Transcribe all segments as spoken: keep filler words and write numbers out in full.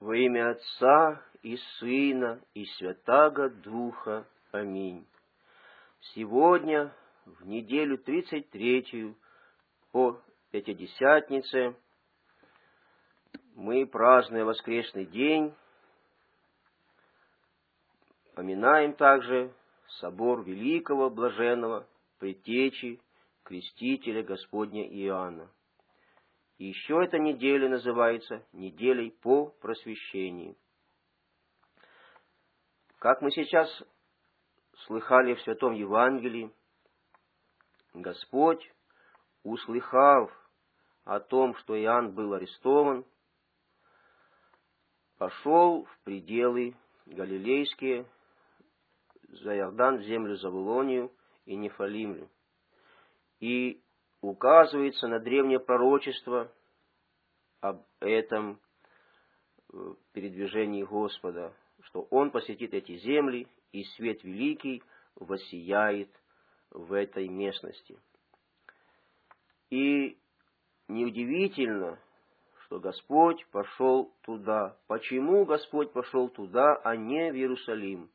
Во имя Отца и Сына и Святаго Духа. Аминь. Сегодня, в неделю тридцать третью по Пятидесятнице, мы, празднуя воскресный день, поминаем также собор великого блаженного предтечи крестителя Господня Иоанна. И еще эта неделя называется неделей по просвещению. Как мы сейчас слыхали в Святом Евангелии, Господь, услыхав о том, что Иоанн был арестован, пошел в пределы галилейские, за Иордан, в землю Завулонию и Нефалимлю. И указывается на древнее пророчество об этом передвижении Господа, что Он посетит эти земли, и свет великий воссияет в этой местности. И неудивительно, что Господь пошел туда. Почему Господь пошел туда, а не в Иерусалим?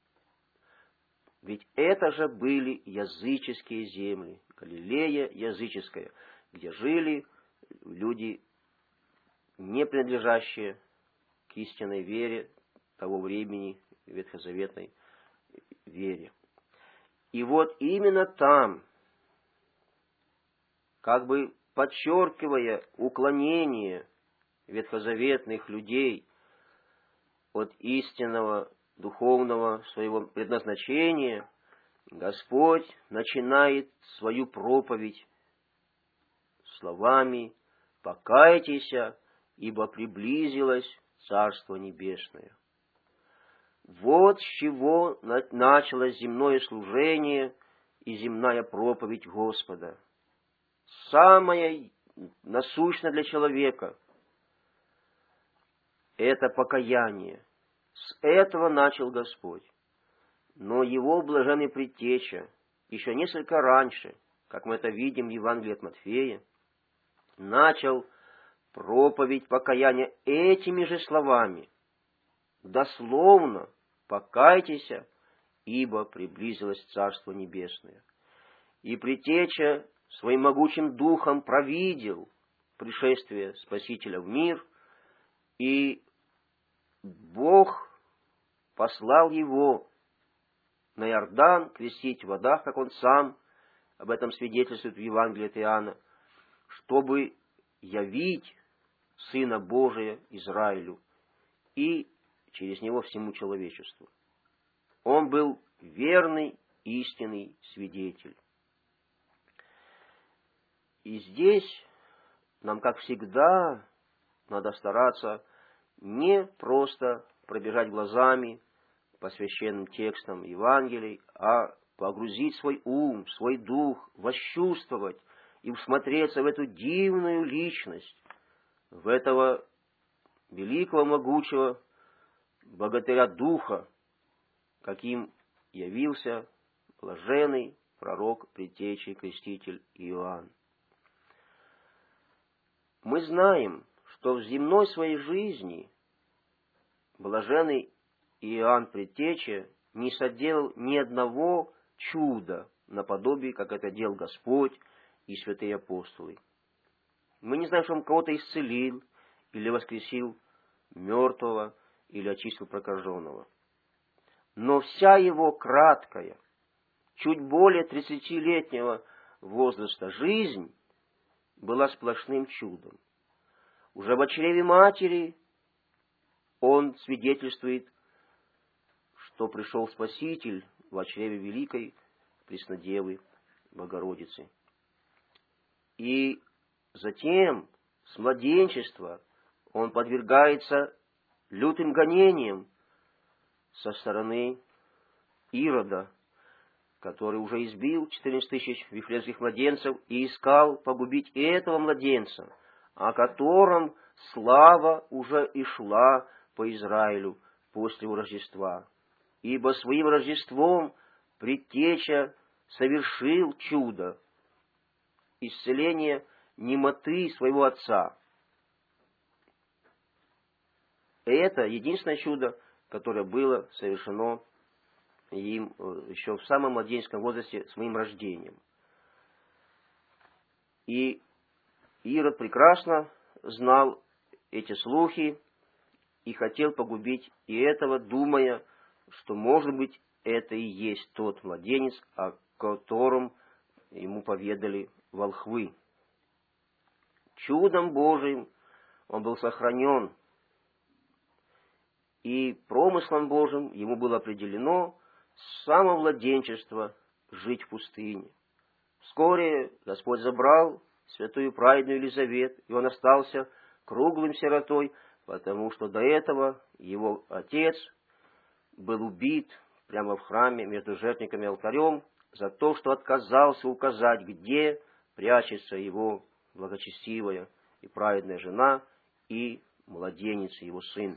Ведь это же были языческие земли, Галилея языческая, где жили люди, не принадлежащие к истинной вере того времени, ветхозаветной вере. И вот именно там, как бы подчеркивая уклонение ветхозаветных людей от истинного духовного своего предназначения, Господь начинает свою проповедь словами: «Покайтесь, ибо приблизилось Царство Небесное». Вот с чего началось земное служение и земная проповедь Господа. Самое насущное для человека – это покаяние. С этого начал Господь. Но его блаженный предтеча еще несколько раньше, как мы это видим в Евангелии от Матфея, начал проповедь покаяния этими же словами. Дословно: «Покайтесь, ибо приблизилось Царство Небесное». И предтеча своим могучим духом провидел пришествие Спасителя в мир, и Бог послал его на Иордан крестить в водах, как он сам об этом свидетельствует в Евангелии от Иоанна, чтобы явить Сына Божия Израилю и через него всему человечеству. Он был верный, истинный свидетель. И здесь нам, как всегда, надо стараться не просто пробежать глазами по священным текстам Евангелий, а погрузить свой ум, свой дух, восчувствовать и всмотреться в эту дивную личность, в этого великого, могучего богатыря Духа, каким явился блаженный пророк, предтеча и креститель Иоанн. Мы знаем, что в земной своей жизни блаженный Иоанн Предтеча не соделал ни одного чуда наподобие, как это делал Господь и святые апостолы. Мы не знаем, что он кого-то исцелил, или воскресил мертвого, или очистил прокаженного. Но вся его краткая, чуть более тридцатилетнего возраста жизнь была сплошным чудом. Уже в чреве матери он свидетельствует, что пришел Спаситель в чреве великой Преснодевы Богородицы. И затем с младенчества он подвергается лютым гонениям со стороны Ирода, который уже избил четырнадцать тысяч вифлеемских младенцев и искал погубить и этого младенца, о котором слава уже и шла по Израилю после его Рождества. Ибо своим Рождеством предтеча совершил чудо, исцеление немоты своего отца. И это единственное чудо, которое было совершено им еще в самом младенческом возрасте с моим рождением. И Ирод прекрасно знал эти слухи и хотел погубить и этого, думая, что, может быть, это и есть тот младенец, о котором ему поведали волхвы. Чудом Божиим он был сохранен, и промыслом Божьим ему было определено с самого младенчества жить в пустыне. Вскоре Господь забрал святую праведную Елизавет, и он остался круглым сиротой, потому что до этого его отец был убит прямо в храме между жертвенником и алтарем за то, что отказался указать, где прячется его благочестивая и праведная жена и младенец, его сын.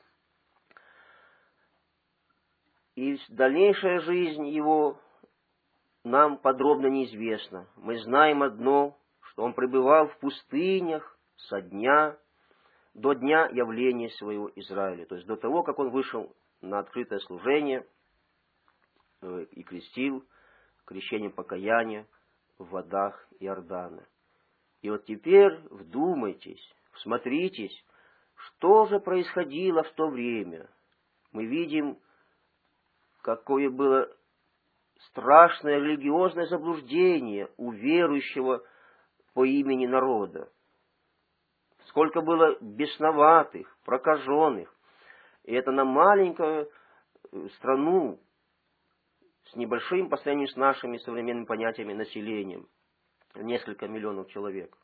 И дальнейшая жизнь его нам подробно неизвестна. Мы знаем одно, что он пребывал в пустынях со дня до дня явления своего Израиля, то есть до того, как он вышел на открытое служение и крестил крещением покаяния в водах Иордана. И вот теперь вдумайтесь, всмотритесь, что же происходило в то время. Мы видим, какое было страшное религиозное заблуждение у верующего по имени народа. Сколько было бесноватых, прокаженных. И это на маленькую страну с небольшим по сравнению с нашими современными понятиями населением. Несколько миллионов человек.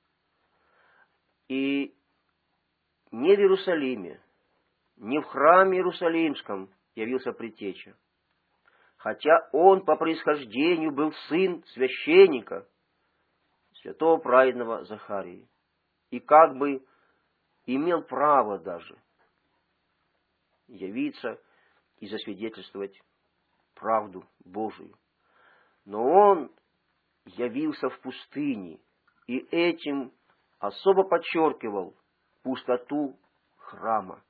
И не в Иерусалиме, не в храме Иерусалимском явился предтеча. Хотя он по происхождению был сын священника, святого праведного Захарии. И как бы имел право даже явиться и засвидетельствовать правду Божию. Но он явился в пустыне, и этим особо подчеркивал пустоту храма.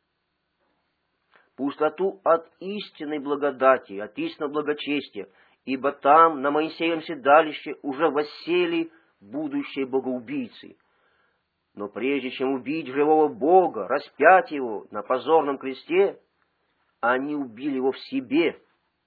Пустоту от истинной благодати, от истинного благочестия, ибо там, на Моисеевом седалище, уже воссели будущие богоубийцы. Но прежде чем убить живого Бога, распять его на позорном кресте, они убили его в себе.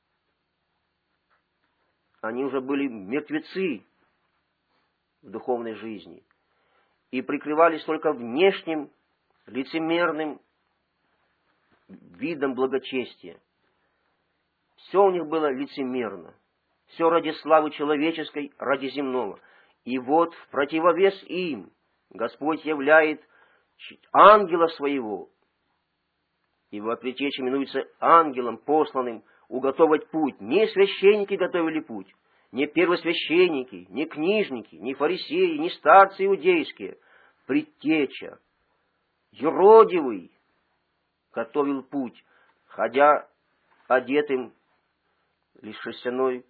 Они уже были мертвецы в духовной жизни и прикрывались только внешним, лицемерным видом благочестия. Все у них было лицемерно. Все ради славы человеческой, ради земного. И вот в противовес им Господь являет ангела своего, ибо предтеча именуется ангелом, посланным уготовать путь. Не священники готовили путь, не первосвященники, не книжники, не фарисеи, не старцы иудейские. Предтеча, юродивый, готовил путь, ходя одетым лишь шерстяной,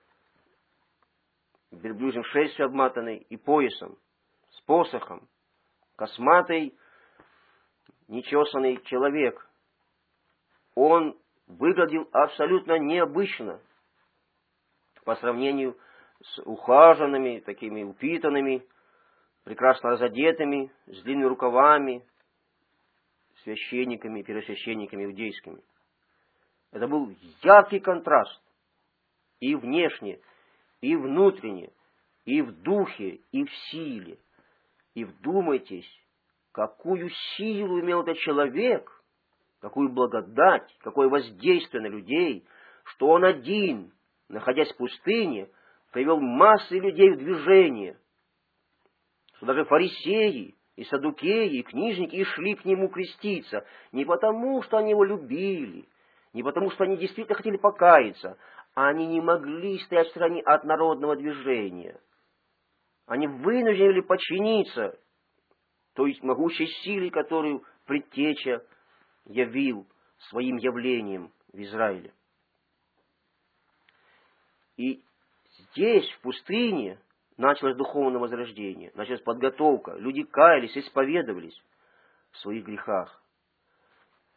верблюжьим шерстью обматанной и поясом, с посохом, косматый, нечесанный человек. Он выглядел абсолютно необычно по сравнению с ухаженными, такими упитанными, прекрасно разодетыми, с длинными рукавами, священниками, первосвященниками иудейскими. Это был яркий контраст и внешне, и внутренне, и в духе, и в силе. И вдумайтесь, какую силу имел этот человек, какую благодать, какое воздействие на людей, что он один, находясь в пустыне, привел массы людей в движение, что даже фарисеи и саддукеи, и книжники и шли к нему креститься, не потому, что они его любили, не потому, что они действительно хотели покаяться, а они не могли стоять в стороне от народного движения. Они вынуждены были подчиниться той могучей силе, которую предтеча явил своим явлением в Израиле. И здесь, в пустыне, началось духовное возрождение, началась подготовка. Люди каялись, исповедовались в своих грехах.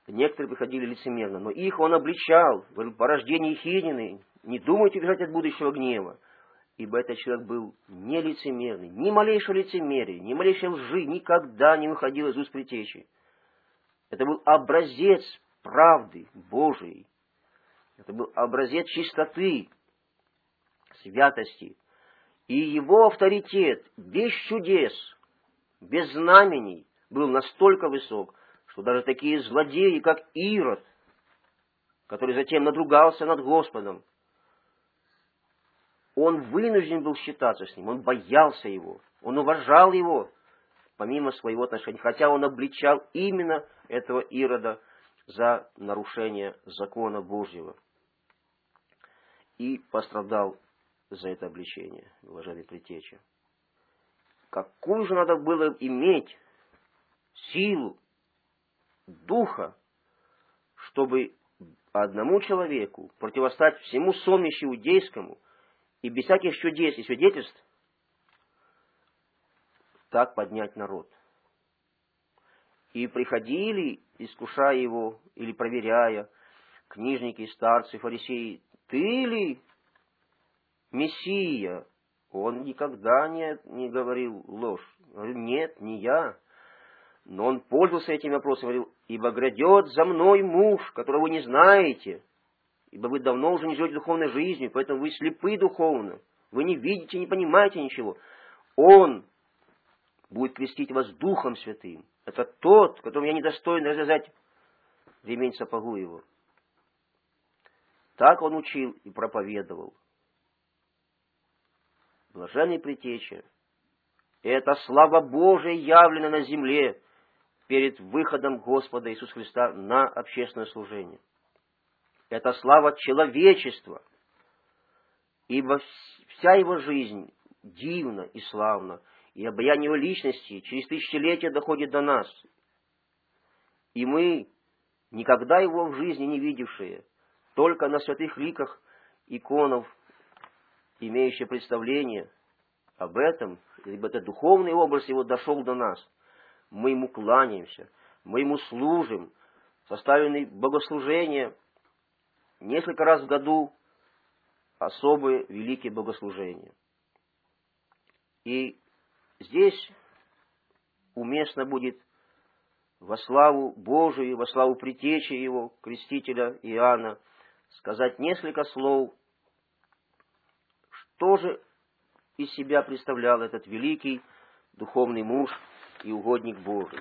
некоторые приходили лицемерно, но их он обличал, говорил, порождение хидины, не думайте бежать от будущего гнева. Ибо этот человек был не лицемерный, ни малейшего лицемерия, ни малейшей лжи никогда не выходил из уст предтечи. Это был образец правды Божией. Это был образец чистоты, святости. И его авторитет без чудес, без знамений был настолько высок, что даже такие злодеи, как Ирод, который затем надругался над Господом, он вынужден был считаться с ним, он боялся его, он уважал его, помимо своего отношения, хотя он обличал именно этого Ирода за нарушение закона Божьего. И пострадал за это обличение, уважаемый предтеча. Какую же надо было иметь силу духа, чтобы одному человеку противостать всему сонмищу иудейскому и без всяких чудес и свидетельств так поднять народ. И приходили, искушая его или проверяя, книжники, старцы, фарисеи, ты ли Мессия? Он никогда не, не говорил ложь. Говорил, нет, не я. Но он пользовался этим вопросом, говорил, ибо грядет за мной муж, которого вы не знаете, ибо вы давно уже не живете духовной жизнью, поэтому вы слепы духовно, вы не видите, не понимаете ничего. Он будет крестить вас Духом Святым. Это тот, которому я недостоин развязать ремень сапогу его. Так он учил и проповедовал. Блаженный предтеча, это слава Божия явлена на земле перед выходом Господа Иисуса Христа на общественное служение. Это слава человечества, ибо вся его жизнь дивна и славна, и обаяние его личности через тысячелетия доходит до нас. И мы, никогда его в жизни не видевшие, только на святых ликах иконов, имеющие представление об этом, ибо это духовный образ его дошел до нас, мы ему кланяемся, мы ему служим, составлены богослужения, несколько раз в году особые великие богослужения. И здесь уместно будет во славу Божию, во славу предтечи его, крестителя Иоанна, сказать несколько слов, что же из себя представлял этот великий духовный муж и угодник Божий.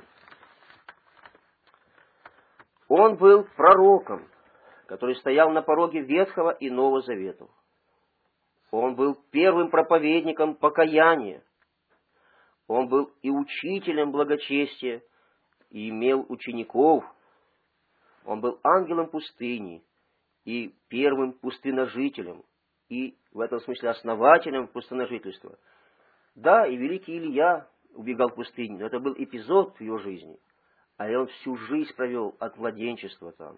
Он был пророком, который стоял на пороге Ветхого и Нового Заветов. Он был первым проповедником покаяния. Он был и учителем благочестия, и имел учеников. Он был ангелом пустыни и первым пустыножителем, и в этом смысле основателем пустыножительства. Да, и великий Илья убегал в пустыню, но это был эпизод в его жизни, а он всю жизнь провел от младенчества там.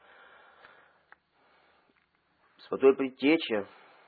Святой предтеча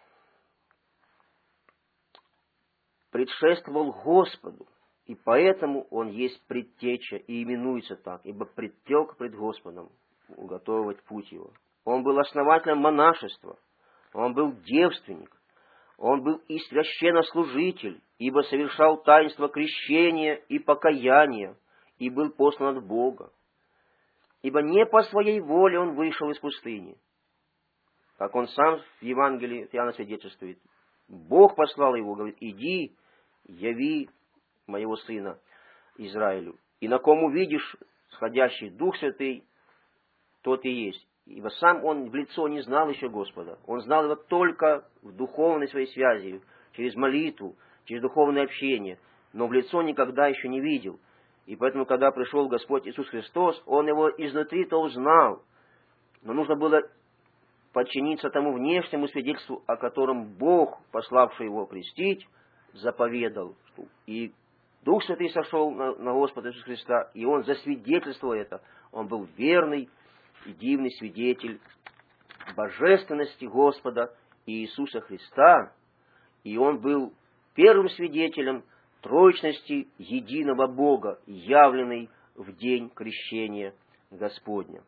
предшествовал Господу, и поэтому он есть предтеча и именуется так, ибо предтек пред Господом уготовывать путь его. Он был основателем монашества, он был девственник, он был и священнослужитель, ибо совершал таинство крещения и покаяния, и был послан от Бога. Ибо не по своей воле он вышел из пустыни, как он сам в Евангелии Иоанна свидетельствует. Бог послал его, говорит, иди, яви моего сына Израилю. И на ком увидишь сходящий Дух Святый, тот и есть. Ибо сам он в лицо не знал еще Господа. Он знал его только в духовной своей связи, через молитву, через духовное общение. Но в лицо никогда еще не видел. И поэтому, когда пришел Господь Иисус Христос, он его изнутри-то узнал. Но нужно было подчиниться тому внешнему свидетельству, о котором Бог, пославший его крестить, заповедал. И Дух Святый сошел на, на Господа Иисуса Христа, и он засвидетельствовал это. Он был верный и дивный свидетель божественности Господа Иисуса Христа, и он был первым свидетелем троичности единого Бога, явленной в день крещения Господня.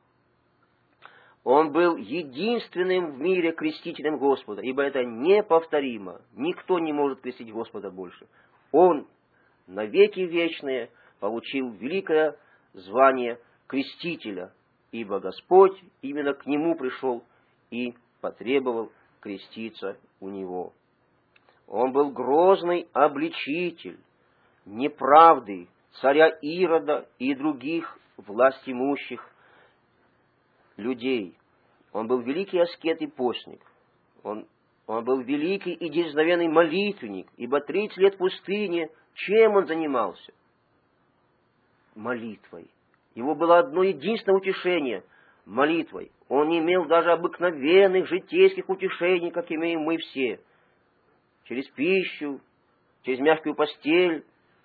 Он был единственным в мире крестителем Господа, ибо это неповторимо. Никто не может крестить Господа больше. Он навеки вечные получил великое звание крестителя, ибо Господь именно к нему пришел и потребовал креститься у него. Он был грозный обличитель неправды царя Ирода и других властимущих людей. Он был великий аскет и постник. Он, он был великий и дерзновенный молитвенник, ибо тридцать лет в пустыне, чем он занимался? Молитвой. Его было одно единственное утешение – молитвой. Он не имел даже обыкновенных житейских утешений, как имеем мы все. Через пищу, через мягкую постель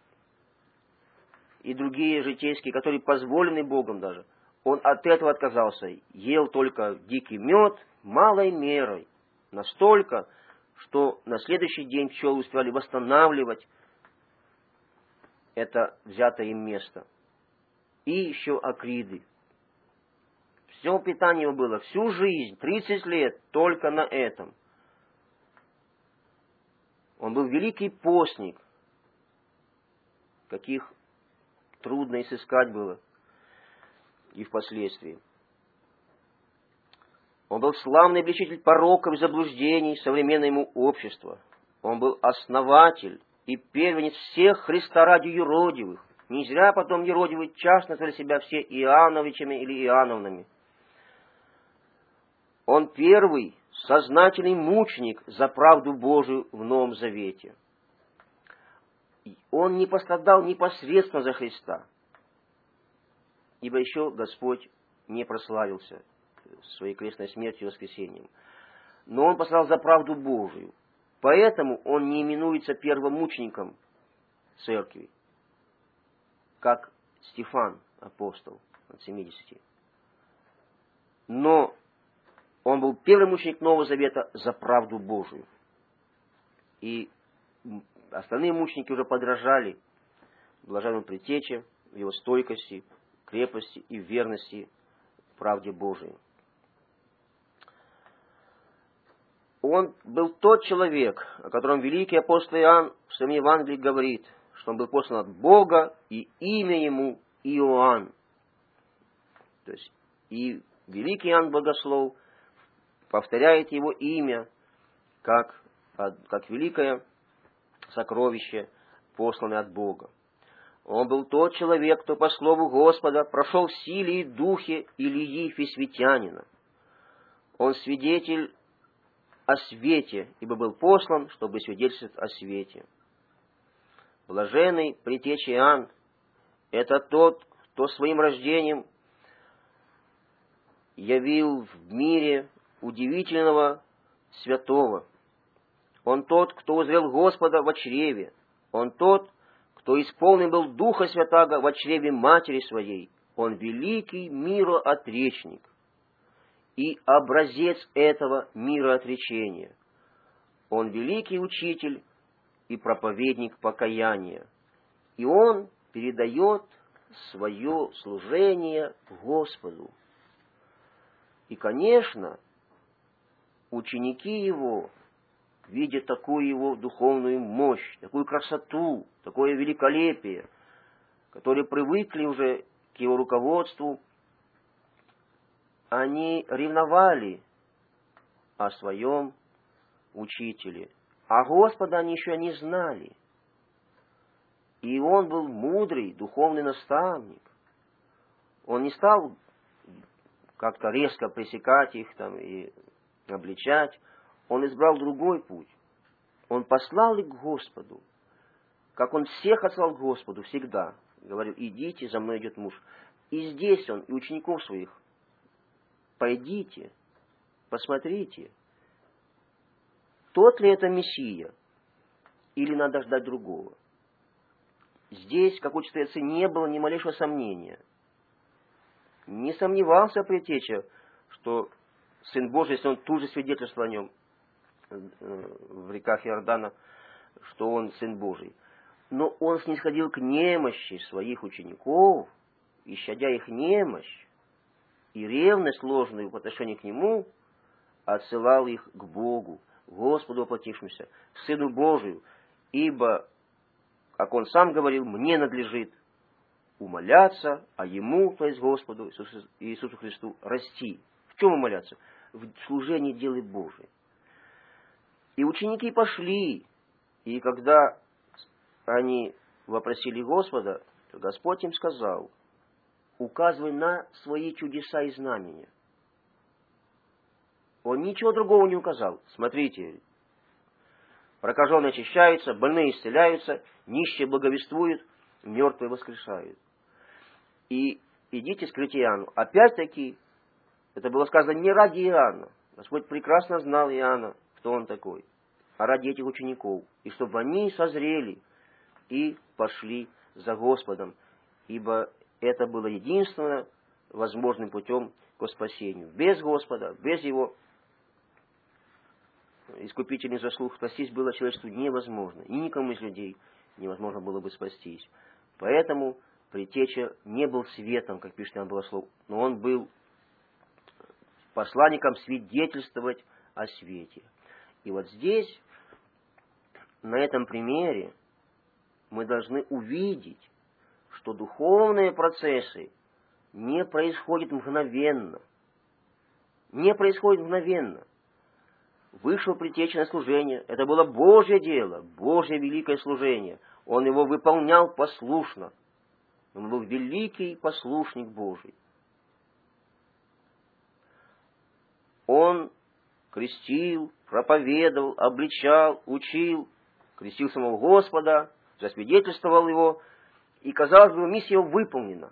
и другие житейские, которые позволены Богом даже. Он от этого отказался, ел только дикий мед малой мерой, настолько, что на следующий день пчелы успевали восстанавливать это взятое им место. И еще акриды. Все питание его было всю жизнь, тридцать лет, только на этом. Он был великий постник, каких трудно и сыскать было и впоследствии. Он был славный обличитель пороков и заблуждений современному обществу. Он был основатель и первенец всех Христа ради юродивых. Не зря потом юродивые часто называли себя все Иоанновичами или Иоанновнами. Он первый сознательный мученик за правду Божию в Новом Завете. Он не пострадал непосредственно за Христа, ибо еще Господь не прославился своей крестной смертью и воскресением. Но он пострадал за правду Божию. Поэтому он не именуется первомучеником церкви, как Стефан, апостол от семидесяти. Но он был первый мученик Нового Завета за правду Божию. И остальные мученики уже подражали блаженному Предтече в его стойкости, крепости и верности правде Божией. Он был тот человек, о котором великий апостол Иоанн в своем Евангелии говорит, что он был послан от Бога, и имя ему Иоанн. То есть и великий Иоанн Богослов повторяет его имя как, как великое сокровище, посланное от Бога. Он был тот человек, кто по слову Господа прошел в силе и духе Илии Фисвитянина. Он свидетель о свете, ибо был послан, чтобы свидетельствовать о свете. Блаженный Предтеча Иоанн – это тот, кто своим рождением явил в мире удивительного святого. Он тот, кто узрел Господа во чреве. Он тот, кто исполнен был Духа Святаго во чреве матери своей. Он великий мироотречник и образец этого мироотречения. Он великий учитель и проповедник покаяния. И он передает свое служение Господу. И, конечно, ученики его, видя такую его духовную мощь, такую красоту, такое великолепие, которые привыкли уже к его руководству, они ревновали о своем учителе. А Господа они еще не знали. И он был мудрый, духовный наставник. Он не стал как-то резко пресекать их там и обличать. Он избрал другой путь. Он послал их к Господу, как он всех отслал к Господу всегда. Говорил: идите, за мной идет муж. И здесь он, и учеников своих: пойдите, посмотрите, тот ли это Мессия, или надо ждать другого. Здесь, как учит отцы, не было ни малейшего сомнения. Не сомневался Предтеча, что Сын Божий, если он тут же свидетельствовал о нем в реках Иордана, что он Сын Божий. Но он снисходил к немощи своих учеников и щадя их немощь и ревность ложную по отношению к Нему, отсылал их к Богу, Господу воплотившемуся, к Сыну Божию, ибо, как Он сам говорил, мне надлежит умоляться, а Ему, то есть Господу Иисусу, Иисусу Христу, расти. В чем умоляться? В служении дела Божией. И ученики пошли, и когда они вопросили Господа, то Господь им сказал: указывай на свои чудеса и знамения. Он ничего другого не указал. Смотрите, прокаженные очищаются, больные исцеляются, нищие благовествуют, мертвые воскрешают. И идите, скажите Иоанну. Опять-таки, это было сказано не ради Иоанна. Господь прекрасно знал Иоанна, кто он такой, а ради этих учеников. И чтобы они созрели и пошли за Господом, ибо это было единственным возможным путем к спасению. Без Господа, без Его искупительных заслуг спастись было человечеству невозможно. И никому из людей невозможно было бы спастись. Поэтому Предтеча не был светом, как пишет Иоанн Богослов, но он был посланником свидетельствовать о свете. И вот здесь, на этом примере, мы должны увидеть, что духовные процессы не происходят мгновенно. Не происходят мгновенно. Вышел Предтеча на служение. Это было Божье дело, Божье великое служение. Он его выполнял послушно. Он был великий послушник Божий. Он крестил, проповедовал, обличал, учил, крестил самого Господа, засвидетельствовал его, и, казалось бы, миссия его выполнена.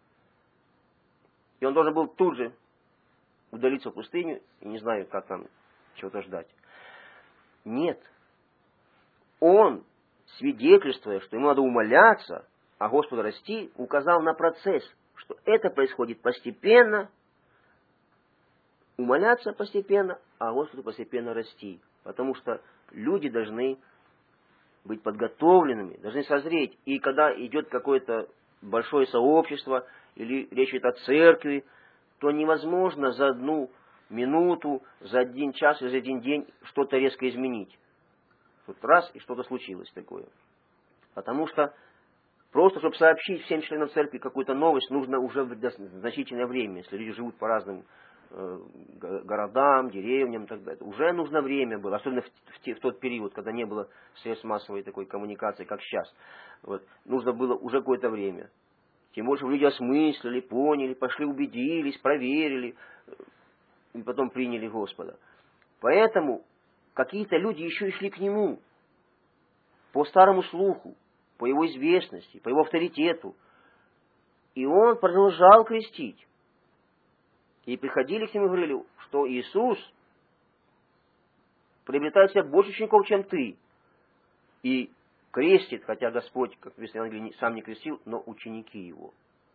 И он должен был тут же удалиться в пустыню, и не знаю, как там чего-то ждать. Нет. Он, свидетельствуя, что ему надо умоляться, а Господу расти, указал на процесс, что это происходит постепенно, умоляться постепенно, а Господу постепенно расти. Потому что люди должны быть подготовленными, должны созреть. И когда идет какое-то большое сообщество, или речь идет о церкви, то невозможно за одну минуту, за один час или за один день что-то резко изменить. Тут раз, и что-то случилось такое. Потому что просто, чтобы сообщить всем членам церкви какую-то новость, нужно уже значительное время. Если люди живут по разным э, городам, деревням и так далее. Уже нужно время было, особенно в, в, те, в тот период, когда не было средств массовой такой коммуникации, как сейчас. Вот. Нужно было уже какое-то время. Тем больше люди осмыслили, поняли, пошли, убедились, проверили, и потом приняли Господа. Поэтому какие-то люди еще и шли к Нему по старому слуху, по Его известности, по Его авторитету. И Он продолжал крестить. И приходили к Нему и говорили, что Иисус приобретает в себя больше учеников, чем ты. И крестит, хотя Господь, как написано в Евангелии, сам не крестил, но ученики Его.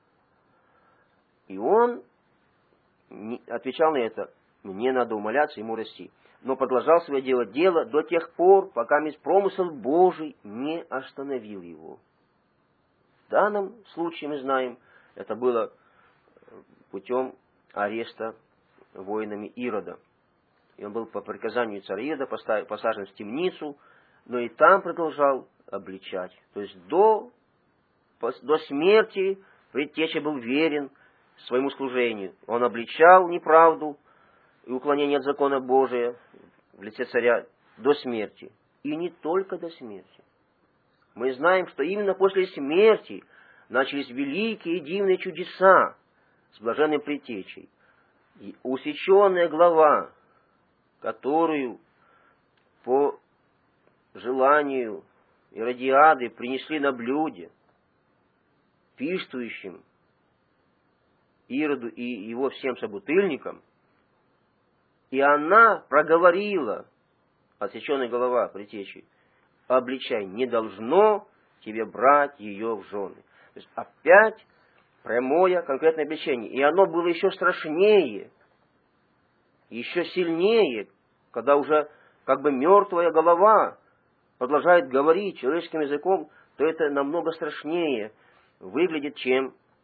И Он отвечал на это: мне надо умоляться, Ему расти. Но продолжал свое дело, дело до тех пор, пока промысел Божий не остановил его. В данном случае мы знаем, это было путем ареста воинами Ирода. И он был по приказанию царя Ирода посажен в темницу, но и там продолжал обличать. То есть до, до смерти Предтеча был верен своему служению. Он обличал неправду и уклонение от закона Божия в лице царя до смерти. И не только до смерти. Мы знаем, что именно после смерти начались великие и дивные чудеса с блаженным Предтечей. И усеченная глава, которую по желанию Иродиады принесли на блюде пиршествующим Ироду и его всем собутыльникам, и она проговорила, отсеченная голова Предтечи: обличай, не должно тебе брать ее в жены. То есть опять прямое конкретное обличение. И оно было еще страшнее, еще сильнее, когда уже как бы мертвая голова продолжает говорить человеческим языком, то это намного страшнее выглядит, чем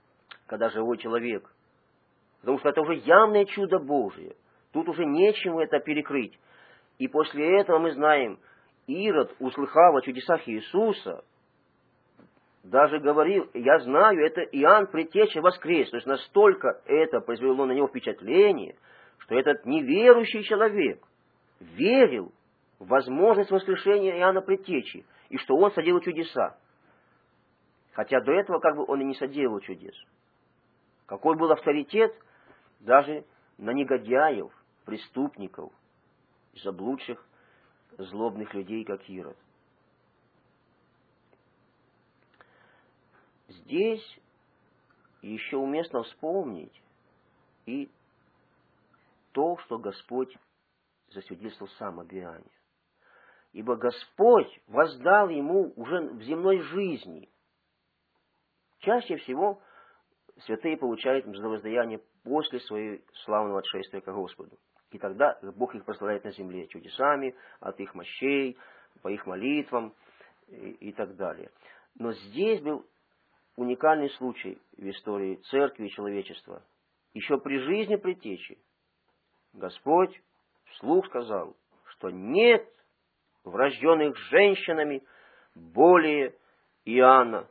когда живой человек. Потому что это уже явное чудо Божие. Тут уже нечем это перекрыть. И после этого мы знаем, Ирод, услыхав о чудесах Иисуса, даже говорил, я знаю, это Иоанн Предтеча воскрес. То есть настолько это произвело на него впечатление, что этот неверующий человек верил в возможность воскрешения Иоанна Предтечи, и что он соделал чудеса. Хотя до этого как бы он и не соделал чудес. Какой был авторитет даже на негодяев, преступников, заблудших, злобных людей, как Ирод. Здесь еще уместно вспомнить и то, что Господь засвидетельствовал сам об Иоанне. Ибо Господь воздал ему уже в земной жизни. Чаще всего святые получают мздовоздаяние после своего славного отшествия к Господу. И тогда Бог их прославляет на земле чудесами, от их мощей, по их молитвам и, и так далее. Но здесь был уникальный случай в истории церкви и человечества. Еще при жизни Предтечи Господь вслух сказал, что нет врожденных женщинами более Иоанна.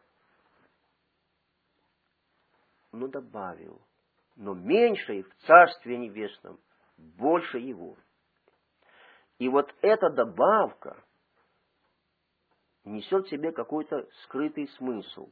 Но добавил, но меньшей в Царстве Небесном больше его. И вот эта добавка несет в себе какой-то скрытый смысл,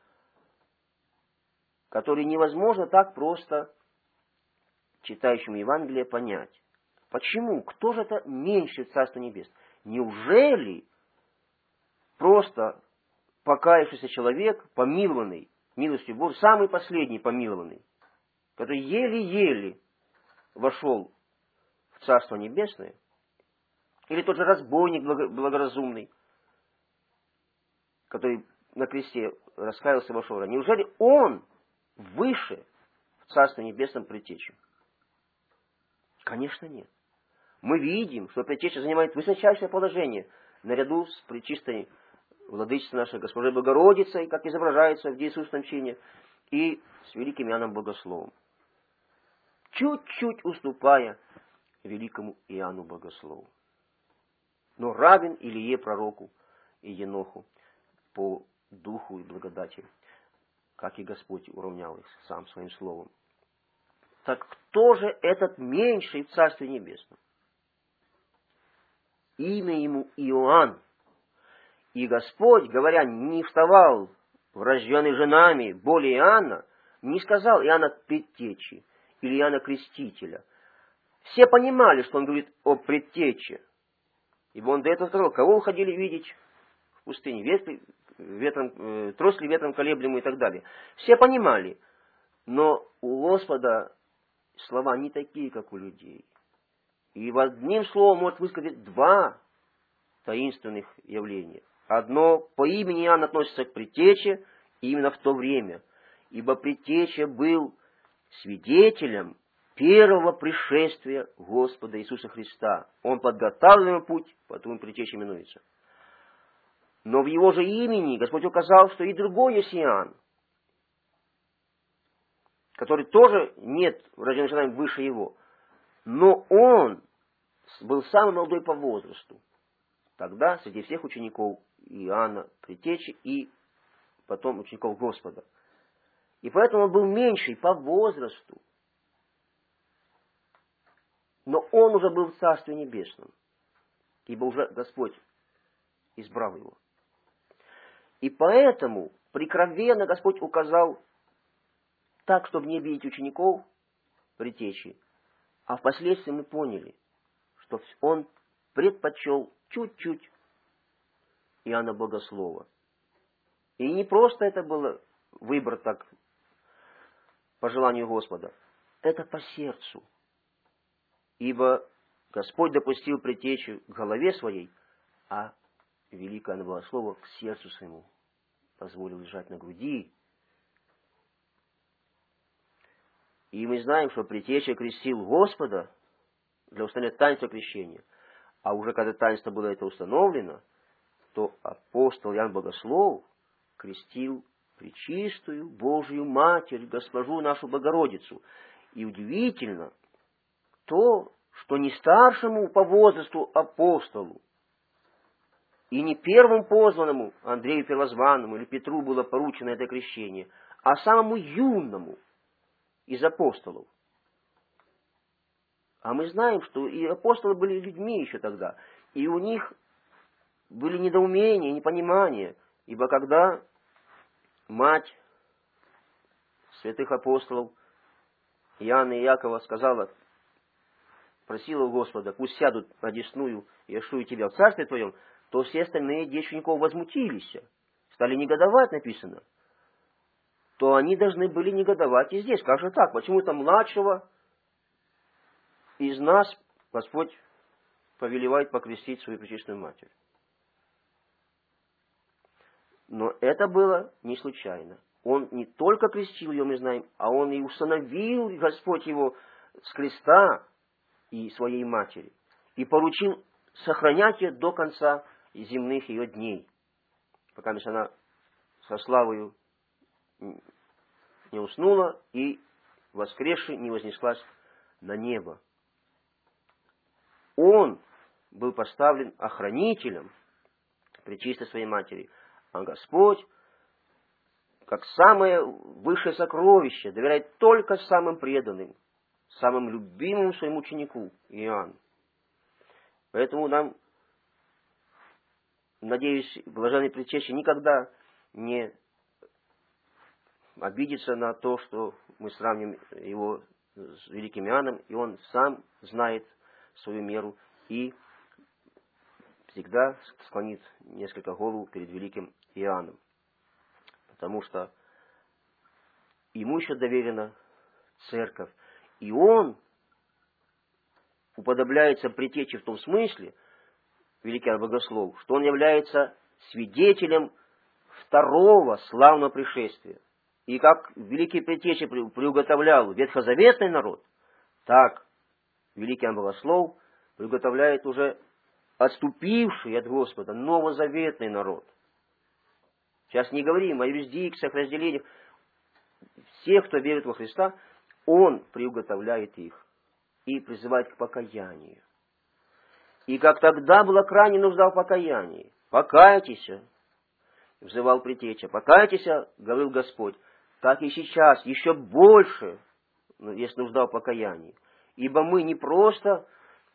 который невозможно так просто читающему Евангелие понять. Почему? Кто же это меньше в Царстве Небесном? Неужели просто покаявшийся человек, помилованный милостью Божией, самый последний помилованный, который еле-еле вошел в Царство Небесное, или тот же разбойник благоразумный, который на кресте раскаялся и вошел, неужели он выше в Царстве Небесном Предтечи? Конечно, нет. Мы видим, что Предтеча занимает высочайшее положение наряду с Пречистой Владычицей нашей Госпожой Богородицей, как изображается в Иисусовом чине, и с великим Иоанном Богословом, чуть-чуть уступая великому Иоанну Богослову. Но равен Илие пророку и Еноху по духу и благодати, как и Господь уравнял их сам своим словом. Так кто же этот меньший в Царстве Небесном? Имя ему Иоанн. И Господь, говоря, не вставал врожденный женами более Иоанна, не сказал Иоанна Предтечи или Иоанна Крестителя. Все понимали, что он говорит о Предтече. Ибо он до этого сказал, кого вы ходили видеть в пустыне, ветром, ветром, э, трос ли ветром колеблемый и так далее. Все понимали, но у Господа слова не такие, как у людей. И в одним словом может высказать два таинственных явления. Одно по имени Иоанн относится к Предтече именно в то время, ибо Предтеча был свидетелем первого пришествия Господа Иисуса Христа. Он подготавливал ему путь, поэтому Предтеча именуется. Но в его же имени Господь указал, что и другой есть Иоанн, который тоже нет врожденных женами выше его, но он был самый молодой по возрасту. Тогда среди всех учеников Иоанна Предтечи и потом учеников Господа. И поэтому он был меньший по возрасту. Но он уже был в Царстве Небесном, ибо уже Господь избрал его. И поэтому прикровенно Господь указал так, чтобы не обидеть учеников Предтечи, а впоследствии мы поняли, что он предпочел чуть-чуть Иоанна Богослова. И не просто это было выбор так по желанию Господа, это по сердцу. Ибо Господь допустил Предтечу к голове своей, а великое Иоанна Богослова к сердцу своему позволил лежать на груди. И мы знаем, что Предтеча крестил Господа для установления таинства крещения. А уже когда таинство было это установлено, то апостол Иоанн Богослов крестил Пречистую Божию Матерь, Госпожу нашу Богородицу. И удивительно то, что не старшему по возрасту апостолу и не первому позванному Андрею Первозванному или Петру было поручено это крещение, а самому юному из апостолов. А мы знаем, что и апостолы были людьми еще тогда, и у них были недоумения, непонимания, ибо когда мать святых апостолов Иоанна и Иакова сказала, просила у Господа, пусть сядут одесную Иешуа тебя в царстве твоем, то все остальные дети учеников возмутились, стали негодовать, написано. То они должны были негодовать и здесь. Как же так? Почему-то младшего из нас Господь повелевает покрестить свою Пречистую Матерь. Но это было не случайно. Он не только крестил ее, мы знаем, а он и установил, Господь его, с креста и своей матери. И поручил сохранять ее до конца земных ее дней. Пока она со славою не уснула и, воскресши, не вознеслась на небо. Он был поставлен охранителем Пречистой своей матери, а Господь, как самое высшее сокровище, доверяет только самым преданным, самым любимым своему ученику Иоанну. Поэтому нам, надеюсь, блаженный Предтеча никогда не обидится на то, что мы сравним его с великим Иоанном, и он сам знает свою меру и всегда склонит несколько голову перед великим Иоанном. Потому что ему еще доверена церковь. И он уподобляется Предтече в том смысле, великий Богослов, что он является свидетелем второго славного пришествия. И как великий Предтеча приуготовлял ветхозаветный народ, так великий Богослов приготовляет уже отступивший от Господа новозаветный народ. Сейчас не говорим о юрисдикциях, разделениях. Всех, кто верит во Христа, Он приуготовляет их и призывает к покаянию. И как тогда была крайне нужда в покаянии, покайтесь, взывал Предтеча, покайтесь, говорил Господь, так и сейчас еще больше есть нужда в покаянии. Ибо мы не просто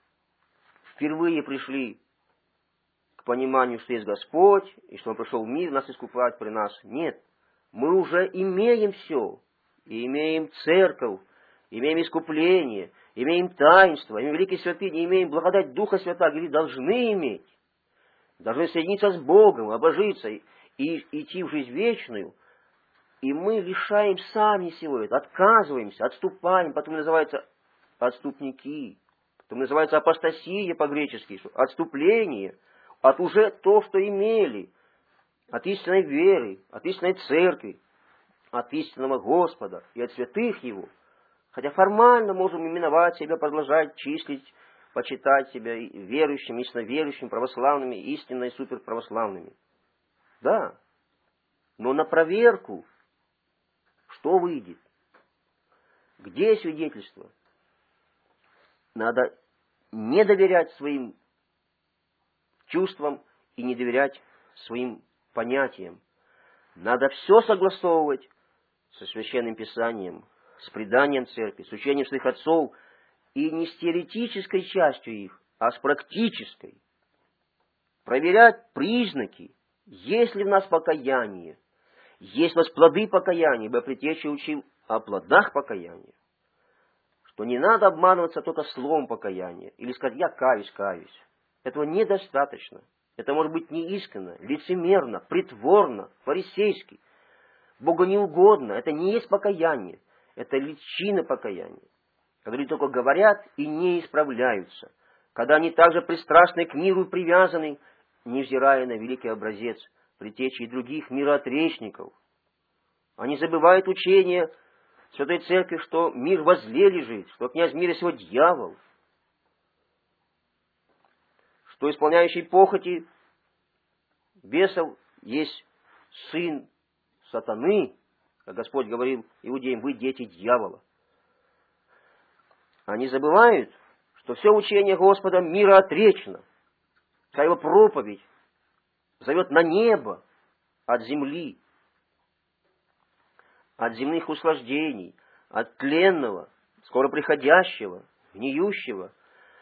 впервые пришли к пониманию, что есть Господь, и что Он пришел в мир нас искупать при нас. Нет, мы уже имеем все. И имеем церковь, имеем искупление, имеем таинство, имеем великие святыни, имеем благодать Духа Святаго, или должны иметь. Должны соединиться с Богом, обожиться и, и идти в жизнь вечную. И мы лишаем сами всего этого, отказываемся, отступаем, потом называются отступники, потом называется апостасия по-гречески, отступление от уже то, что имели, от истинной веры, от истинной церкви, от истинного Господа и от святых Его. Хотя формально можем именовать себя, продолжать числить, почитать себя верующим, истинно верующим, православными, истинно и суперправославными. Да, но на проверку что выйдет? Где свидетельство? Надо не доверять своим чувствам и не доверять своим понятиям. Надо все согласовывать со Священным Писанием, с преданием церкви, с учением своих отцов, и не с теоретической частью их, а с практической. Проверять признаки, есть ли в нас покаяние, есть ли у нас плоды покаяния, ибо Предтеча учил о плодах покаяния. Что не надо обманываться только словом покаяния, или сказать «я каюсь, каюсь». Этого недостаточно. Это может быть неискренно, лицемерно, притворно, фарисейски. Богу не угодно. Это не есть покаяние. Это личина покаяния. Когда люди только говорят и не исправляются. Когда они также пристрастны к миру и привязаны, невзирая на великий образец Предтечи и других мироотречников. Они забывают учение Святой Церкви, что мир возле лежит, что князь мира сего дьявол, что исполняющий похоти бесов есть сын сатаны, как Господь говорил иудеям, вы дети дьявола. Они забывают, что все учение Господа мироотречно, вся его проповедь зовет на небо от земли, от земных услаждений, от тленного, скоро приходящего, гниющего,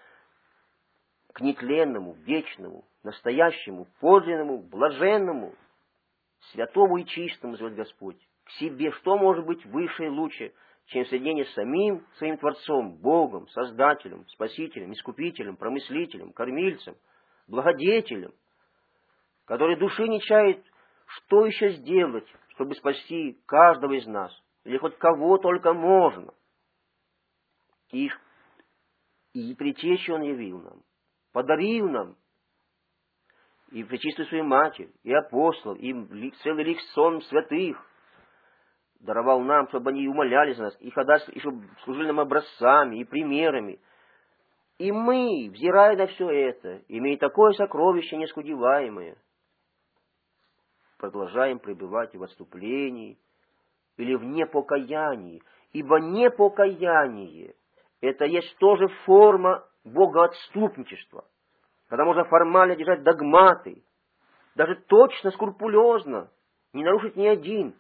к нетленному, вечному, настоящему, подлинному, блаженному, святому и чистому зовет Господь. К себе что может быть выше и лучше, чем соединение с самим своим Творцом, Богом, Создателем, Спасителем, Искупителем, Промыслителем, Кормильцем, Благодетелем, который души не чает, что еще сделать, чтобы спасти каждого из нас, или хоть кого только можно. И, и притечу Он явил нам, подарил нам, и пречистую свою Матерь, и апостолов, и целый лик сон святых, даровал нам, чтобы они умоляли за нас, и, ходатайствовали, и чтобы служили нам образцами и примерами. И мы, взирая на все это, имея такое сокровище неоскудеваемое, продолжаем пребывать в отступлении или в непокаянии. Ибо непокаяние – это есть тоже форма богоотступничества, когда можно формально держать догматы, даже точно, скрупулезно, не нарушить ни один.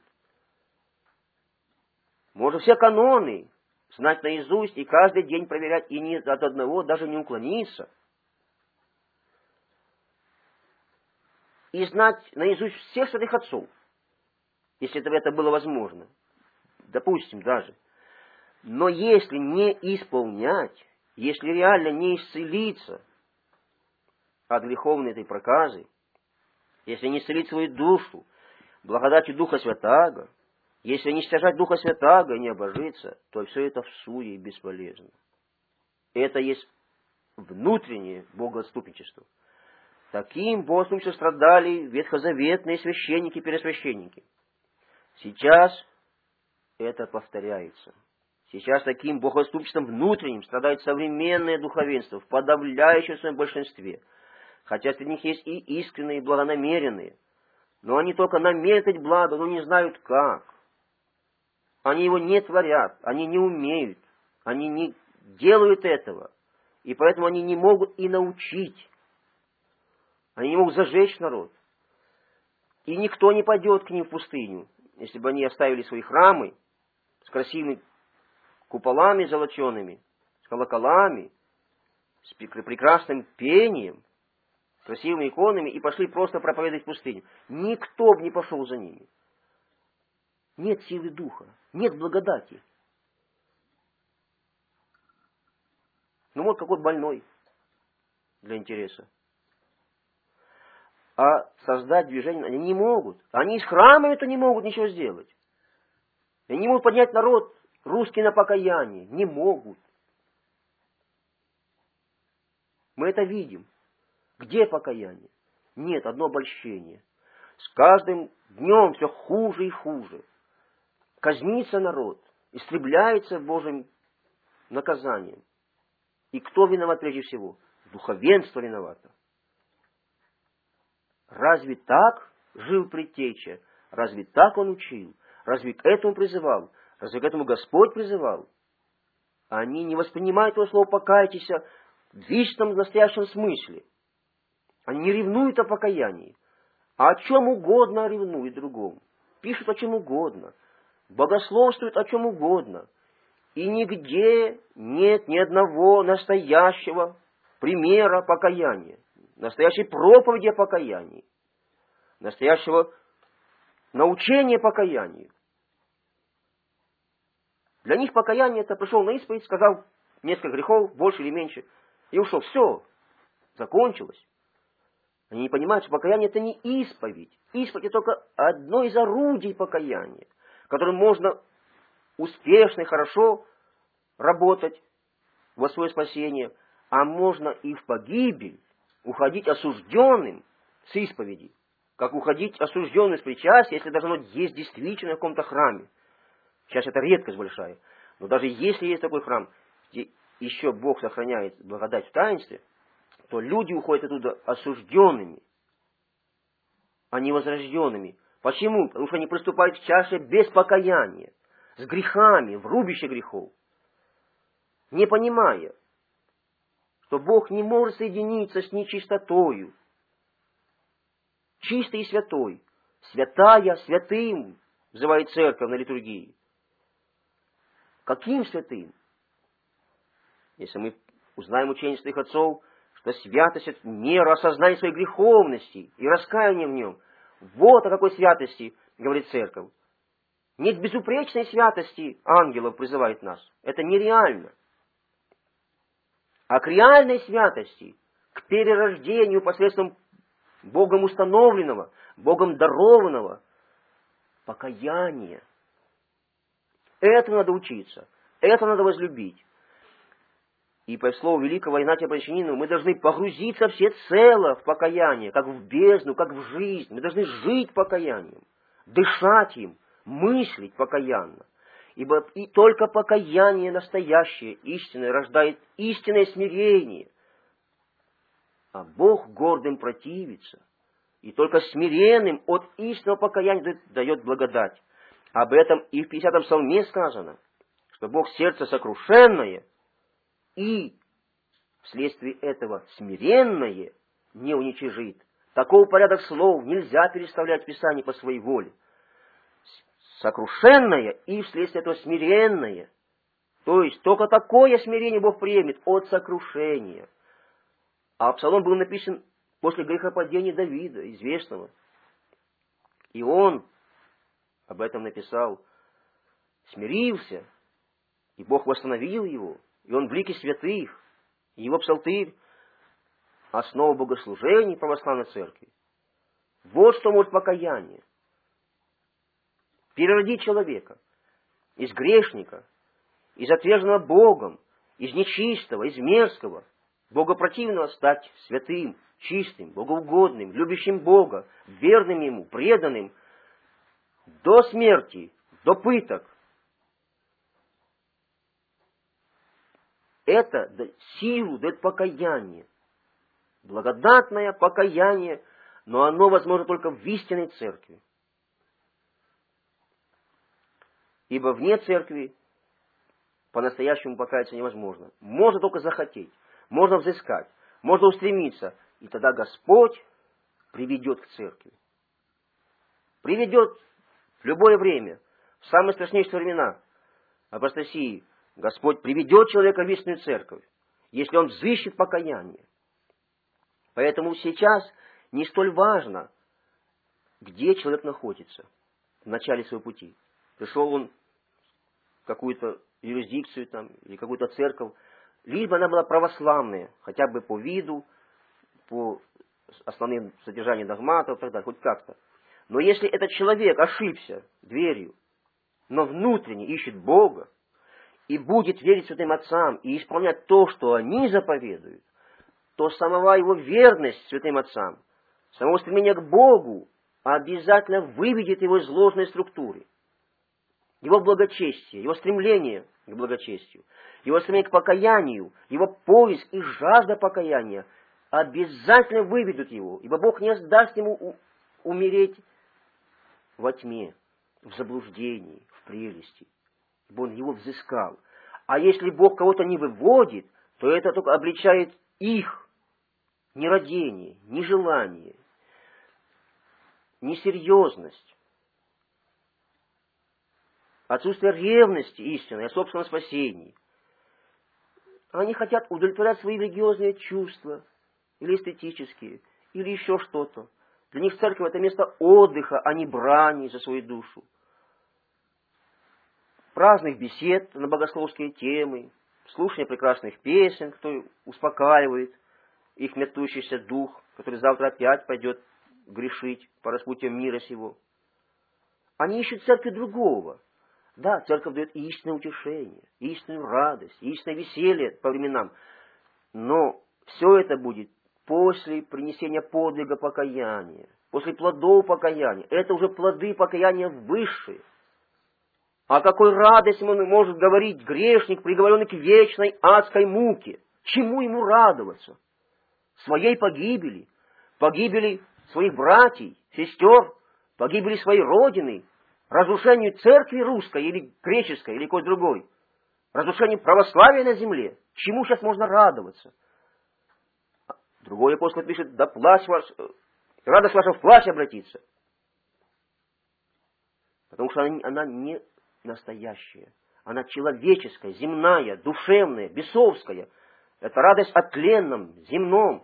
Можно все каноны знать наизусть и каждый день проверять, и ни от одного даже не уклониться. И знать наизусть всех святых отцов, если это, это было возможно. Допустим, даже. Но если не исполнять, если реально не исцелиться от греховной этой проказы, если не исцелить свою душу благодатью Духа Святаго, если не стяжать Духа Святаго и не обожиться, то все это всуе и бесполезно. Это есть внутреннее богоотступничество. Таким богоотступничеством страдали ветхозаветные священники и пересвященники. Сейчас это повторяется. Сейчас таким богоотступничеством внутренним страдает современное духовенство в подавляющем своем большинстве. Хотя среди них есть и искренние, и благонамеренные. Но они только намерят благо, но не знают как. Они его не творят, они не умеют, они не делают этого. И поэтому они не могут и научить. Они не могут зажечь народ. И никто не пойдет к ним в пустыню, если бы они оставили свои храмы с красивыми куполами золочеными, с колоколами, с прекрасным пением, с красивыми иконами, и пошли просто проповедовать в пустыню. Никто бы не пошел за ними. Нет силы духа, нет благодати. Ну вот какой больной для интереса. А создать движение они не могут. Они из храма-то не могут ничего сделать. Они не могут поднять народ русский на покаяние. Не могут. Мы это видим. Где покаяние? Нет, одно обольщение. С каждым днем все хуже и хуже. Казнится народ, истребляется Божьим наказанием. И кто виноват прежде всего? Духовенство виновато. Разве так жил Предтеча? Разве так он учил? Разве к этому призывал? Разве к этому Господь призывал? Они не воспринимают его слово «покайтесь» в истинном настоящем смысле. Они не ревнуют о покаянии. А о чем угодно ревнуют другому. Пишут о чем угодно. Богословствуют о чем угодно. И нигде нет ни одного настоящего примера покаяния. Настоящей проповеди о покаянии. Настоящего научения покаянию. Для них покаяние это пришел на исповедь, сказал несколько грехов, больше или меньше, и ушел. Все, закончилось. Они не понимают, что покаяние это не исповедь. Исповедь это только одно из орудий покаяния, которым можно успешно и хорошо работать во свое спасение, а можно и в погибель уходить осужденным с исповеди, как уходить осужденным с причастия, если даже оно есть действительно в каком-то храме. Сейчас это редкость большая. Но даже если есть такой храм, где еще Бог сохраняет благодать в таинстве, то люди уходят оттуда осужденными, а не возрожденными, Почему? Потому что они приступают к чаше без покаяния, с грехами, в рубище грехов, не понимая, что Бог не может соединиться с нечистотою. Чистый и святой, святая святым, называет церковь на литургии. Каким святым? Если мы узнаем учение святых отцов, что святость — это мера осознания своей греховности и раскаяния в нем. Вот о какой святости говорит церковь. Нет безупречной святости ангелов призывает нас. Это нереально. А к реальной святости, к перерождению посредством Богом установленного, Богом дарованного покаяния. Это надо учиться, это надо возлюбить. И по слову великого Игнатия Брянчанина мы должны погрузиться всецело в покаяние, как в бездну, как в жизнь. Мы должны жить покаянием, дышать им, мыслить покаянно. Ибо и только покаяние настоящее, истинное, рождает истинное смирение. А Бог гордым противится. И только смиренным от истинного покаяния дает благодать. Об этом и в пятидесятом псалме сказано, что Бог сердце сокрушенное и вследствие этого смиренное не уничижит. Такого порядок слов нельзя переставлять в Писании по своей воле. Сокрушенное и вследствие этого смиренное. То есть только такое смирение Бог примет от сокрушения. А псалом был написан после грехопадения Давида, известного. И он об этом написал, смирился, и Бог восстановил его, и он в лике святых, и его псалтырь — основа богослужений православной церкви. Вот что может покаяние. Переродить человека из грешника, из отверженного Богом, из нечистого, из мерзкого, богопротивного стать святым, чистым, богоугодным, любящим Бога, верным Ему, преданным до смерти, до пыток. Это силу дает покаяние. Благодатное покаяние, но оно возможно только в истинной церкви. Ибо вне церкви по-настоящему покаяться невозможно. Можно только захотеть, можно взыскать, можно устремиться, и тогда Господь приведет к церкви. Приведет в любое время, в самые страшнейшие времена апостасии, Господь приведет человека в истинную церковь, если он взыщет покаяние. Поэтому сейчас не столь важно, где человек находится в начале своего пути. Пришел он в какую-то юрисдикцию там, или какую-то церковь, либо она была православная, хотя бы по виду, по основным содержанию догматов и так далее, хоть как-то. Но если этот человек ошибся дверью, но внутренне ищет Бога, и будет верить святым отцам и исполнять то, что они заповедуют, то самого его верность святым отцам, самого стремления к Богу обязательно выведет его из ложной структуры. Его благочестие, его стремление к благочестию, его стремление к покаянию, его поиск и жажда покаяния обязательно выведут его, ибо Бог не даст ему умереть во тьме, в заблуждении, в прелести, ибо он его взыскал. А если Бог кого-то не выводит, то это только обличает их нерадение, нежелание, несерьезность, отсутствие ревности истинной о собственном спасении. Они хотят удовлетворять свои религиозные чувства, или эстетические, или еще что-то. Для них церковь — это место отдыха, а не брани за свою душу. Праздных бесед на богословские темы, слушание прекрасных песен, которые успокаивает их метущийся дух, который завтра опять пойдет грешить по распутьям мира сего. Они ищут церкви другого. Да, церковь дает истинное утешение, истинную радость, истинное веселье по временам. Но все это будет после принесения подвига покаяния, после плодов покаяния. Это уже плоды покаяния высшие. О какой радости он может говорить грешник, приговоренный к вечной адской муке? Чему ему радоваться? Своей погибели, погибели своих братьев, сестер, погибели своей родины, разрушению церкви русской или греческой, или какой другой, разрушению православия на земле. Чему сейчас можно радоваться? Другой апостол пишет, да плачь ваш, радость ваша в плач обратится. Потому что она, она не настоящая. Она человеческая, земная, душевная, бесовская. Это радость о тленном, земном.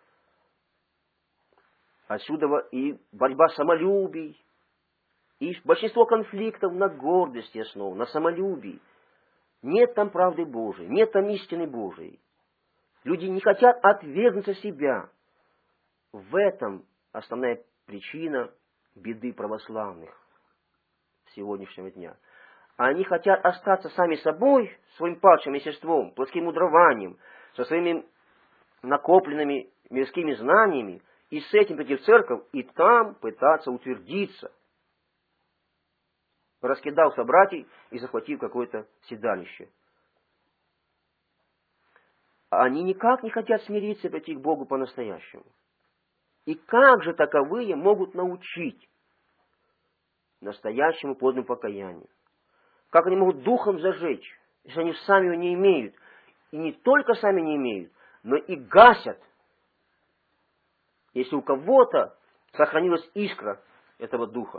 Отсюда и борьба самолюбий, и большинство конфликтов на гордости основ, на самолюбии. Нет там правды Божией, нет там истины Божией. Люди не хотят отвергнуться себя. В этом основная причина беды православных сегодняшнего дня. Они хотят остаться сами собой, своим падшим естеством, плотским мудрованием, со своими накопленными мирскими знаниями, и с этим прийти в церковь, и там пытаться утвердиться, раскидав собратьей и захватив какое-то седалище. Они никак не хотят смириться и прийти к Богу по-настоящему. И как же таковые могут научить настоящему подлинному покаянию? Как они могут духом зажечь, если они сами его не имеют? И не только сами не имеют, но и гасят. Если у кого-то сохранилась искра этого духа.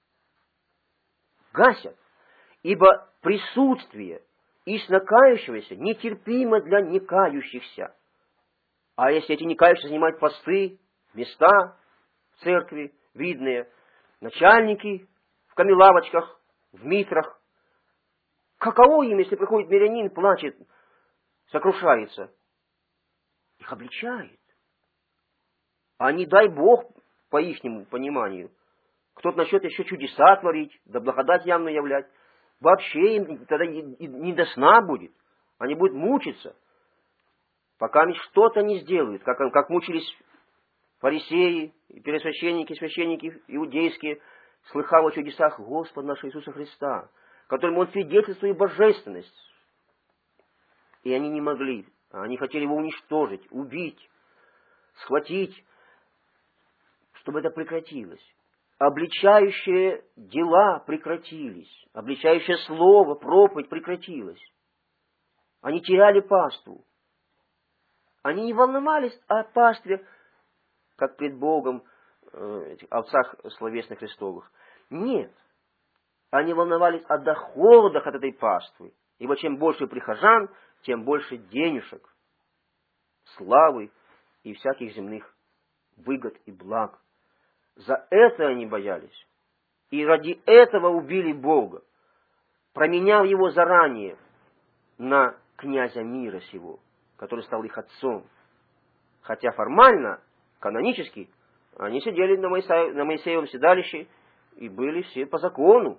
Гасят. Ибо присутствие истинно кающегося нетерпимо для некающихся. А если эти некающиеся занимают посты, места в церкви, видные, начальники в камелавочках, в митрах, каково им, если приходит мирянин, плачет, сокрушается? Их обличает. А не дай Бог, по ихнему пониманию, кто-то начнет еще чудеса творить, да благодать явно являть. Вообще им тогда не до сна будет. Они будут мучиться, пока они что-то не сделают, как, как мучились фарисеи, первосвященники, священники иудейские, слыхав о чудесах Господа нашего Иисуса Христа, которым Он свидетельствует божественность. И они не могли, они хотели его уничтожить, убить, схватить, чтобы это прекратилось. Обличающие дела прекратились, обличающее слово, проповедь прекратилась. Они теряли паству. Они не волновались о пастве, как пред Богом, э, овцах словесных Христовых. Нет. Они волновались о доходах от этой паствы. Ибо чем больше прихожан, тем больше денежек, славы и всяких земных выгод и благ. За это они боялись. И ради этого убили Бога, променяв его заранее на князя мира сего, который стал их отцом. Хотя формально, канонически, они сидели на, Моисеев, на Моисеевом седалище и были все по закону.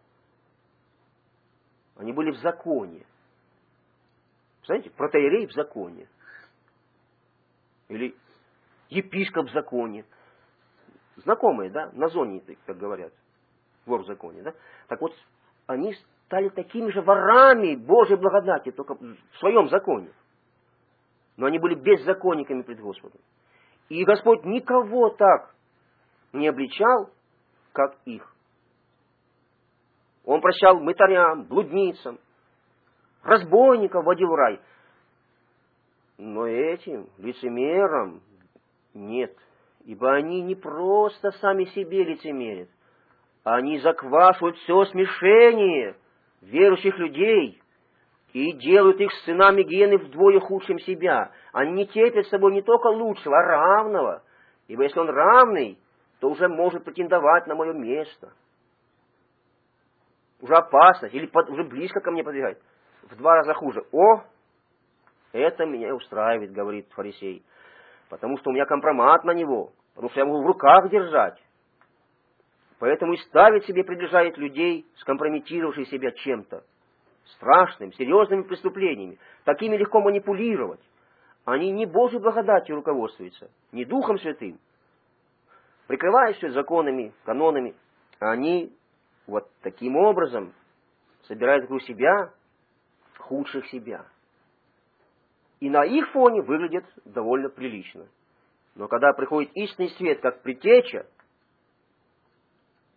Они были в законе. Знаете, протоиерей в законе. Или епископ в законе. Знакомые, да, на зоне, как говорят, вор в законе, да. Так вот, они стали такими же ворами Божьей благодати, только в своем законе. Но они были беззаконниками пред Господом. И Господь никого так не обличал, как их. Он прощал мытарям, блудницам, разбойников водил в рай. Но этим лицемерам нет. Ибо они не просто сами себе лицемерят, а они заквашивают все смешение верующих людей и делают их сынами гиены вдвое худшим себя. Они не терпят с собой не только лучшего, а равного. Ибо если он равный, то уже может претендовать на мое место. Уже опасность, или под, уже близко ко мне подвигает. В два раза хуже. О, это меня устраивает, говорит фарисей. Потому что у меня компромат на него. Потому что я могу в руках держать. Поэтому и ставить себе приближает людей, скомпрометировавших себя чем-то. Страшным, серьезными преступлениями. Такими легко манипулировать. Они не Божьей благодатью руководствуются, не Духом Святым. Прикрываясь законами, канонами, они вот таким образом собирают вокруг себя худших себя. И на их фоне выглядят довольно прилично. Но когда приходит истинный свет, как предтеча,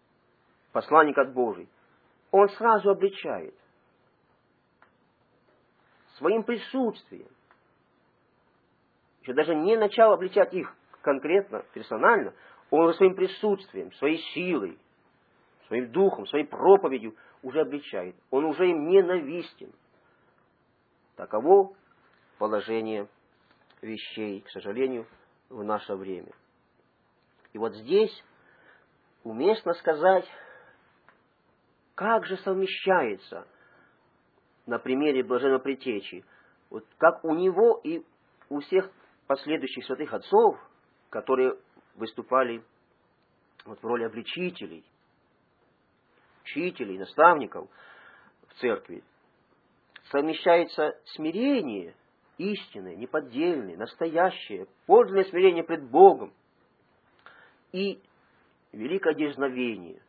посланник от Божий, он сразу обличает своим присутствием. Еще даже не начал обличать их конкретно, персонально, он уже своим присутствием, своей силой, своим духом, своей проповедью уже обличает. Он уже им ненавистен. Таково положение вещей, к сожалению, в наше время. И вот здесь уместно сказать, как же совмещается на примере блаженного Предтечи, вот как у него и у всех последующих святых отцов, которые выступали вот в роли обличителей, учителей, наставников в церкви, совмещается смирение истинное, неподдельное, настоящее, подлинное смирение пред Богом и великое дерзновение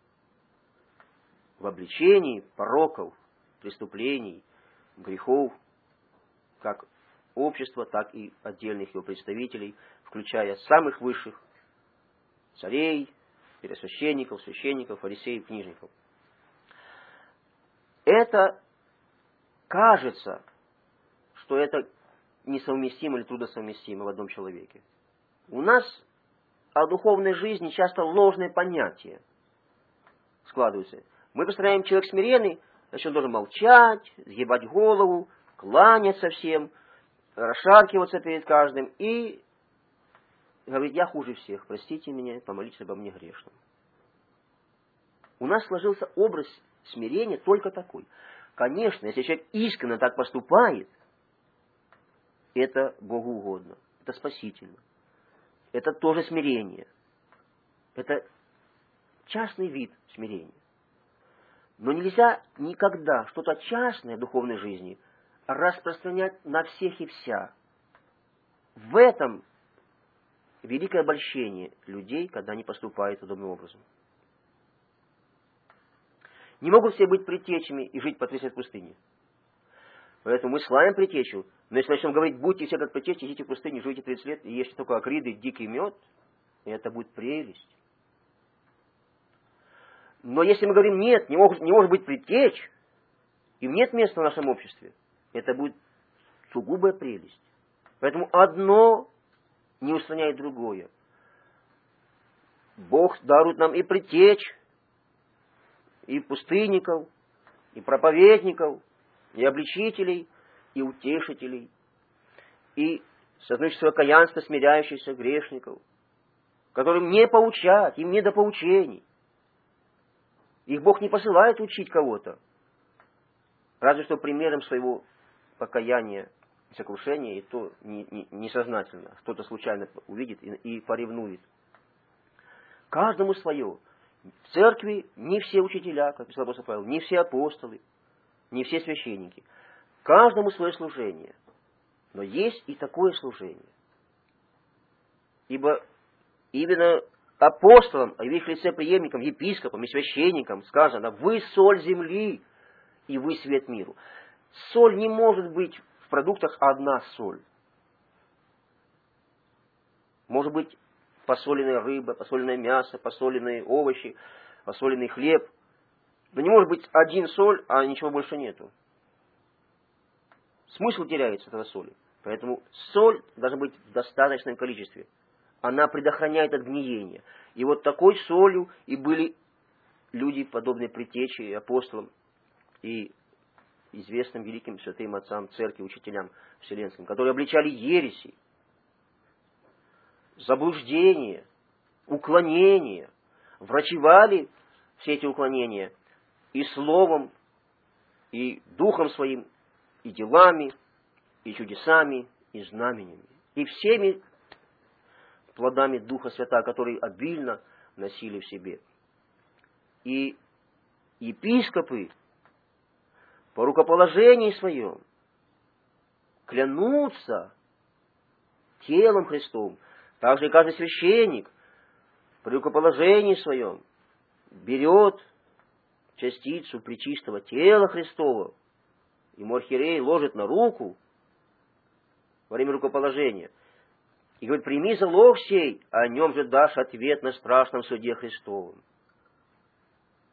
в обличении пороков, преступлений, грехов, как общества, так и отдельных его представителей, включая самых высших царей, первосвященников, священников, фарисеев, книжников. Это кажется, что это несовместимо или трудносовместимо в одном человеке. У нас о духовной жизни часто ложные понятия складываются. Мы представляем, человек смиренный, значит, он должен молчать, сгибать голову, кланяться всем, расшаркиваться перед каждым и говорить: я хуже всех, простите меня, помолитесь обо мне грешном. У нас сложился образ смирения только такой. Конечно, если человек искренне так поступает, это Богу угодно, это спасительно. Это тоже смирение. Это частный вид смирения. Но нельзя никогда что-то частное в духовной жизни распространять на всех и вся. В этом великое обольщение людей, когда они поступают подобным образом. Не могут все быть предтечами и жить по тридцать лет в пустыне. Поэтому мы славим предтечу, но если начнем говорить: будьте все как предтечи, идите в пустыню, живите тридцать лет, и ешьте только акриды, дикий мед, это будет прелесть. Но если мы говорим: нет, не может, не может быть предтеч, им нет места в нашем обществе, это будет сугубая прелесть. Поэтому одно не устраняет другое. Бог дарует нам и предтеч, и пустынников, и проповедников, и обличителей, и утешителей, и сознающих окаянство смиряющихся грешников, которым не поучать, им не до поучений. Их Бог не посылает учить кого-то, разве что примером своего покаяния и сокрушения, и то несознательно. Кто-то случайно увидит и, и поревнует. Каждому свое. В церкви не все учителя, как писал апостол Павел, не все апостолы, не все священники. Каждому свое служение. Но есть и такое служение. Ибо именно апостолам, а в их лице преемникам, епископам и священникам сказано: вы соль земли, и вы свет миру. Соль не может быть в продуктах одна соль. Может быть посоленная рыба, посоленное мясо, посоленные овощи, посоленный хлеб. Но не может быть один соль, а ничего больше нету. Смысл теряется этого соли. Поэтому соль должна быть в достаточном количестве. Она предохраняет от гниения. И вот такой солью и были люди, подобные предтече и апостолам, и известным великим святым отцам церкви, учителям вселенским, которые обличали ереси, заблуждения, уклонения, врачевали все эти уклонения и словом, и духом своим, и делами, и чудесами, и знамениями, и всеми плодами Духа Святаго, которые обильно носили в себе. И епископы по рукоположению своем клянутся телом Христовым. Также и каждый священник при рукоположении своем берет частицу пречистого тела Христова, и архиерей ложит на руку во время рукоположения и говорит: прими залог сей, а о нем же дашь ответ на страшном суде Христовом.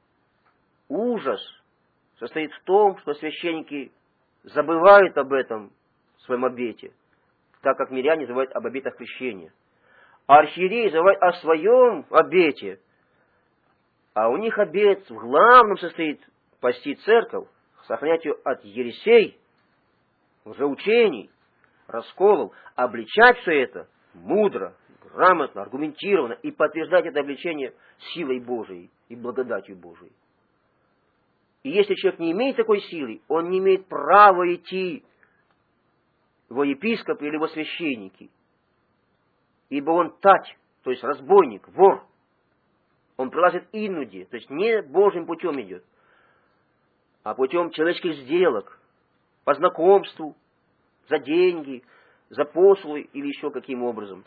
ужас состоит в том, что священники забывают об этом в своем обете, так как миряне забывают об обетах крещения. А архиереи забывают о своем обете. А у них обет в главном состоит пасти церковь, сохранять ее от ересей, лжеучений, расколов, обличать все это мудро, грамотно, аргументированно и подтверждать это обличение силой Божией и благодатью Божией. И если человек не имеет такой силы, он не имеет права идти во епископы или во священники, ибо он тать, то есть разбойник, вор. Он прилазит инуди, то есть не Божьим путем идет, а путем человеческих сделок, по знакомству, за деньги, за послуги или еще каким образом.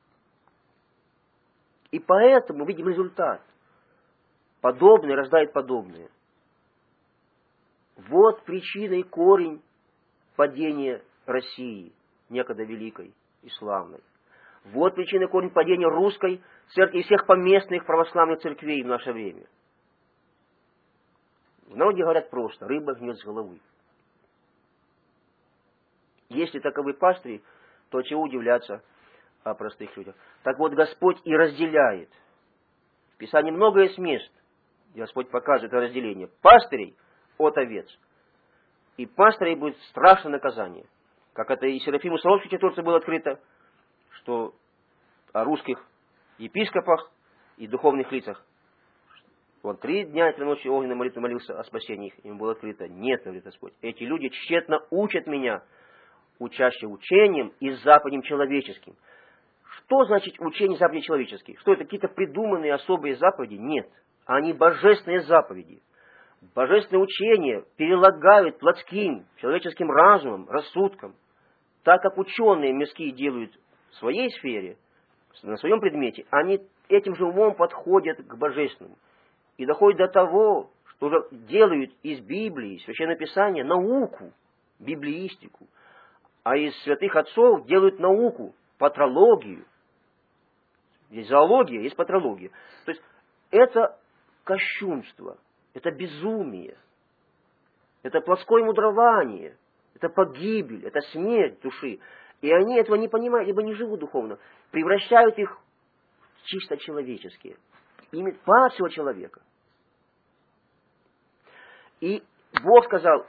И поэтому видим результат. Подобное рождает подобное. Вот причина и корень падения России, некогда великой и славной. Вот причина и корень падения русской церкви и всех поместных православных церквей в наше время. В народе говорят просто: рыба гнет с головы. Если таковы пастыри, то чего удивляться о простых людях? Так вот, Господь и разделяет. В Писании много есть мест, где Господь показывает это разделение пастырей от овец. И пастырей будет страшное наказание. Как это и Серафиму Саровскому четверце было открыто, что о русских епископах и духовных лицах. Он три дня и три ночи огненной молитвы молился о спасении их. Им было открыто: нет, говорит Господь, эти люди тщетно учат меня, учащие учением и заповедям человеческим. Что значит учение заповедей человеческих? Что это, какие-то придуманные особые заповеди? Нет. Они божественные заповеди. Божественное учение перелагают плотским, человеческим разумом, рассудком. Так как ученые мирские делают в своей сфере, на своем предмете, они этим же умом подходят к божественному. И доходят до того, что уже делают из Библии, Священного Писания, науку, библеистику. А из святых отцов делают науку, патрологию. Есть зоология, есть патрология. То есть это кощунство, это безумие, это плотское мудрование, это погибель, это смерть души. И они этого не понимают, ибо не живут духовно. Превращают их в чисто человеческие. Именно падшего человека. И Бог сказал: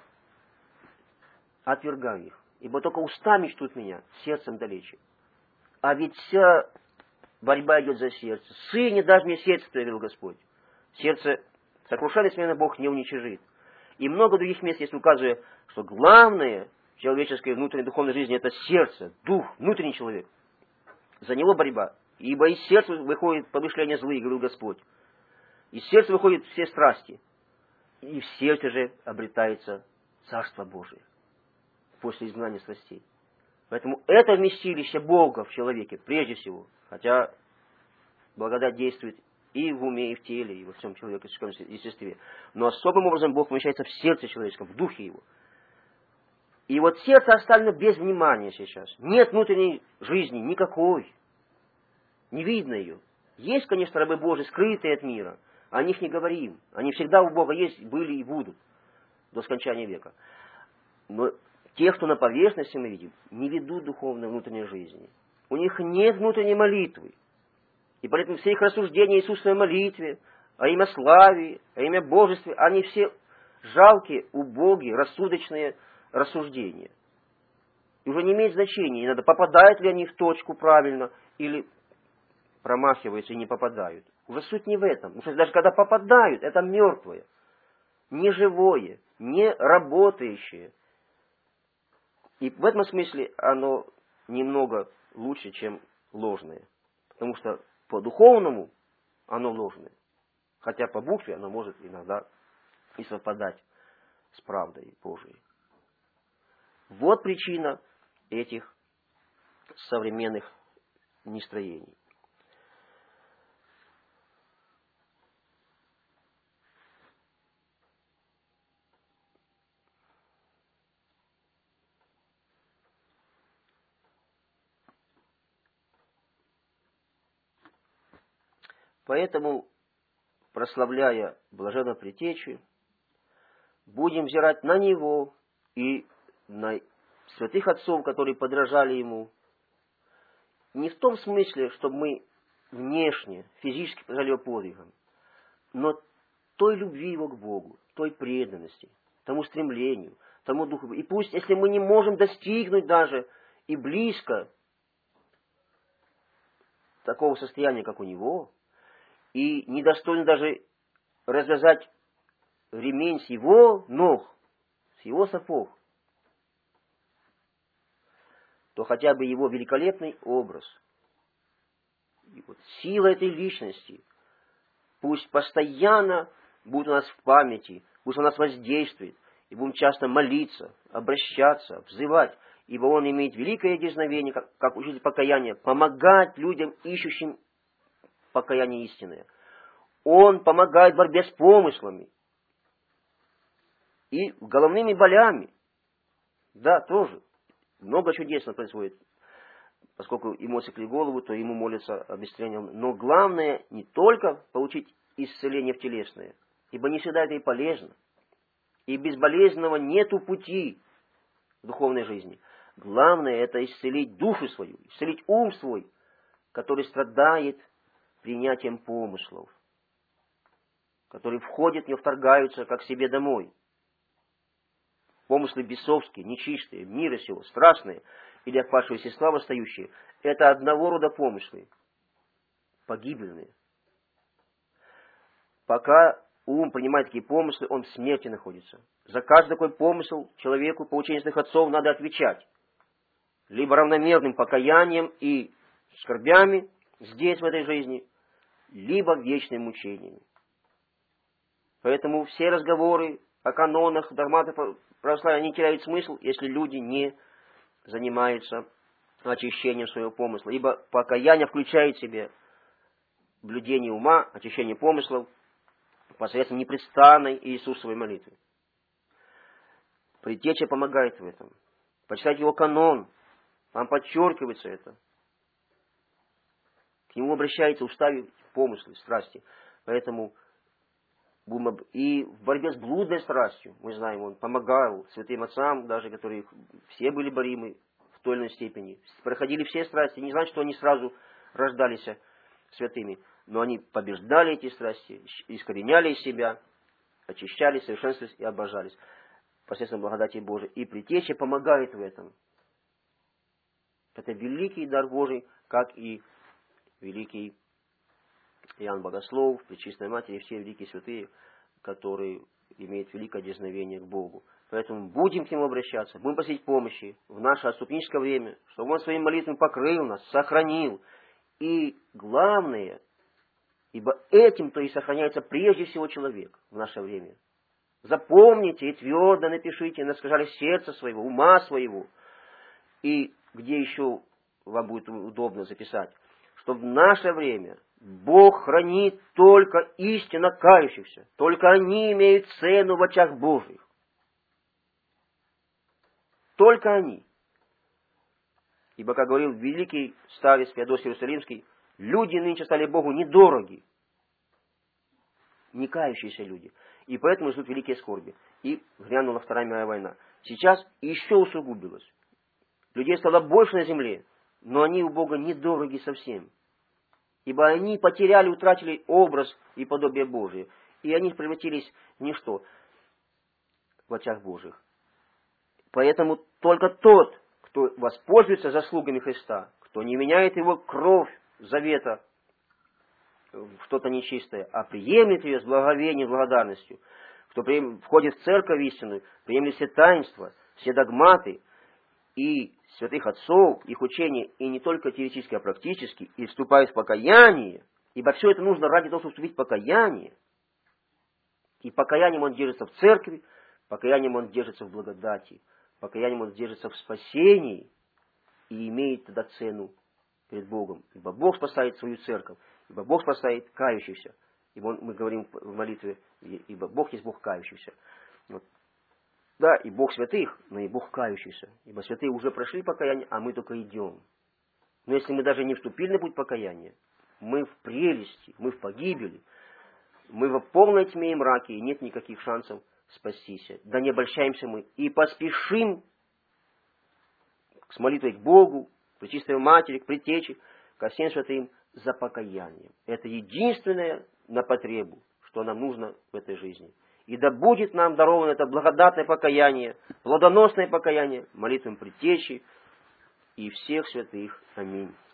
отвергаю их, ибо только устами чтут меня, сердцем далече. А ведь вся борьба идет за сердце. Сыне даже мне сердце, говорил Господь. Сердце сокрушались меня, Бог не уничижит. И много других мест есть, указывая, что главное в человеческой внутренней духовной жизни это сердце, дух, внутренний человек. За него борьба. Ибо из сердца выходит помышления злые, говорил Господь. Из сердца выходят все страсти. И в сердце же обретается Царство Божие после изгнания страстей. Поэтому это вместилище Бога в человеке, прежде всего. Хотя благодать действует и в уме, и в теле, и во всем человеческом естестве. Но особым образом Бог помещается в сердце человеческом, в духе его. И вот сердце оставлено без внимания сейчас. Нет внутренней жизни никакой. Не видно ее. Есть, конечно, рабы Божии, скрытые от мира. О них не говорим. Они всегда у Бога есть, были и будут до скончания века. Но те, кто на поверхности мы видим, не ведут духовной внутренней жизни. У них нет внутренней молитвы. И поэтому все их рассуждения о Иисусовой молитве, о имя славе, о имя Божестве, они все жалкие, убогие, рассудочные рассуждения. И уже не имеет значения, не надо, попадают ли они в точку правильно, или промахиваются и не попадают. Уже суть не в этом. Потому что даже когда попадают, это мертвое, не живое, не работающее. И в этом смысле оно немного лучше, чем ложное. Потому что по духовному оно ложное. Хотя по букве оно может иногда и совпадать с правдой Божией. Вот причина этих современных нестроений. Поэтому прославляя блаженного Предтечи, будем взирать на Него и на святых отцов, которые подражали Ему, не в том смысле, чтобы мы внешне, физически подражали Его подвигам, но той любви Его к Богу, той преданности, тому стремлению, тому духу. И пусть, если мы не можем достигнуть даже и близко такого состояния, как у Него, и недостойны даже развязать ремень с Его ног, с Его сапог, то хотя бы Его великолепный образ, и вот сила этой личности, пусть постоянно будет у нас в памяти, пусть у нас воздействует, и будем часто молиться, обращаться, взывать, ибо Он имеет великое дерзновение, как, как учитель покаяния, помогать людям, ищущим покаяние истинное. Он помогает в борьбе с помыслами и головными болями. Да, тоже. Много чудесно происходит. Поскольку ему отсекли голову, то ему молятся об исцелении. Но главное не только получить исцеление в телесное, ибо не всегда это и полезно. И без болезненного нету пути в духовной жизни. Главное это исцелить душу свою, исцелить ум свой, который страдает принятием помыслов, которые входят, не вторгаются, как себе домой. Помыслы бесовские, нечистые, мира сего, страшные, или отпавшие естества восстающие, это одного рода помыслы, погибельные. Пока ум принимает такие помыслы, он в смерти находится. За каждый такой помысл человеку, по учению святых отцов, надо отвечать. Либо равномерным покаянием и скорбями здесь, в этой жизни, либо вечным мучением. Поэтому все разговоры о канонах, догматах православия, они теряют смысл, если люди не занимаются очищением своего помысла. Ибо покаяние включает в себя блюдение ума, очищение помыслов посредством непрестанной Иисусовой молитвы. Предтеча помогает в этом. Почитать его канон, там подчеркивается это. К нему обращается уставе помыслы, страсти. Поэтому и в борьбе с блудной страстью, мы знаем, он помогал святым отцам, даже которые все были боримы в той или иной степени. Проходили все страсти, не значит, что они сразу рождались святыми, но они побеждали эти страсти, искореняли из себя, очищались, совершенствовались и обожались посредством благодати Божией. И Предтеча помогает в этом. Это великий дар Божий, как и великий Иоанн Богослов, Пречистая Матерь и все великие святые, которые имеют великое дерзновение к Богу. Поэтому будем к Нему обращаться, будем просить помощи в наше отступническое время, чтобы Он своими молитвами покрыл нас, сохранил. И главное, ибо этим-то и сохраняется прежде всего человек в наше время. Запомните и твердо напишите на скрижали сердца своего, ума своего. И где еще вам будет удобно записать, что в наше время Бог хранит только истинно кающихся. Только они имеют цену в очах Божьих. Только они. Ибо, как говорил великий старец Феодосий Иерусалимский, люди нынче стали Богу недороги. Не кающиеся люди. И поэтому ждут великие скорби. И грянула Вторая мировая война. Сейчас еще усугубилось. Людей стало больше на земле, но они у Бога недороги совсем. Ибо они потеряли, утратили образ и подобие Божие. И они превратились в ничто в очах Божьих. Поэтому только тот, кто воспользуется заслугами Христа, кто не меняет его кровь завета в что-то нечистое, а приемлет ее с благовением, благодарностью, кто входит в церковь истинную, приемлет все таинства, все догматы и святых отцов, их учения, и не только теоретически, а практически, и вступает в покаяние, ибо все это нужно ради того, чтобы вступить в покаяние. И покаянием он держится в церкви, покаянием он держится в благодати, покаянием он держится в спасении и имеет тогда цену перед Богом. Ибо Бог спасает свою церковь, ибо Бог спасает кающихся. Ибо мы говорим в молитве, ибо Бог есть Бог кающихся. Вот. Да, и Бог святых, но и Бог кающийся. Ибо святые уже прошли покаяние, а мы только идем. Но если мы даже не вступили на путь покаяния, мы в прелести, мы в погибели. мы в полной тьме и мраке, и нет никаких шансов спастись. Да не обольщаемся мы и поспешим с молитвой к Богу, к Пречистой Матери, к Предтече, ко всем святым за покаянием. Это единственное на потребу, что нам нужно в этой жизни. И да будет нам даровано это благодатное покаяние, плодоносное покаяние, молитвам Предтечи и всех святых. Аминь.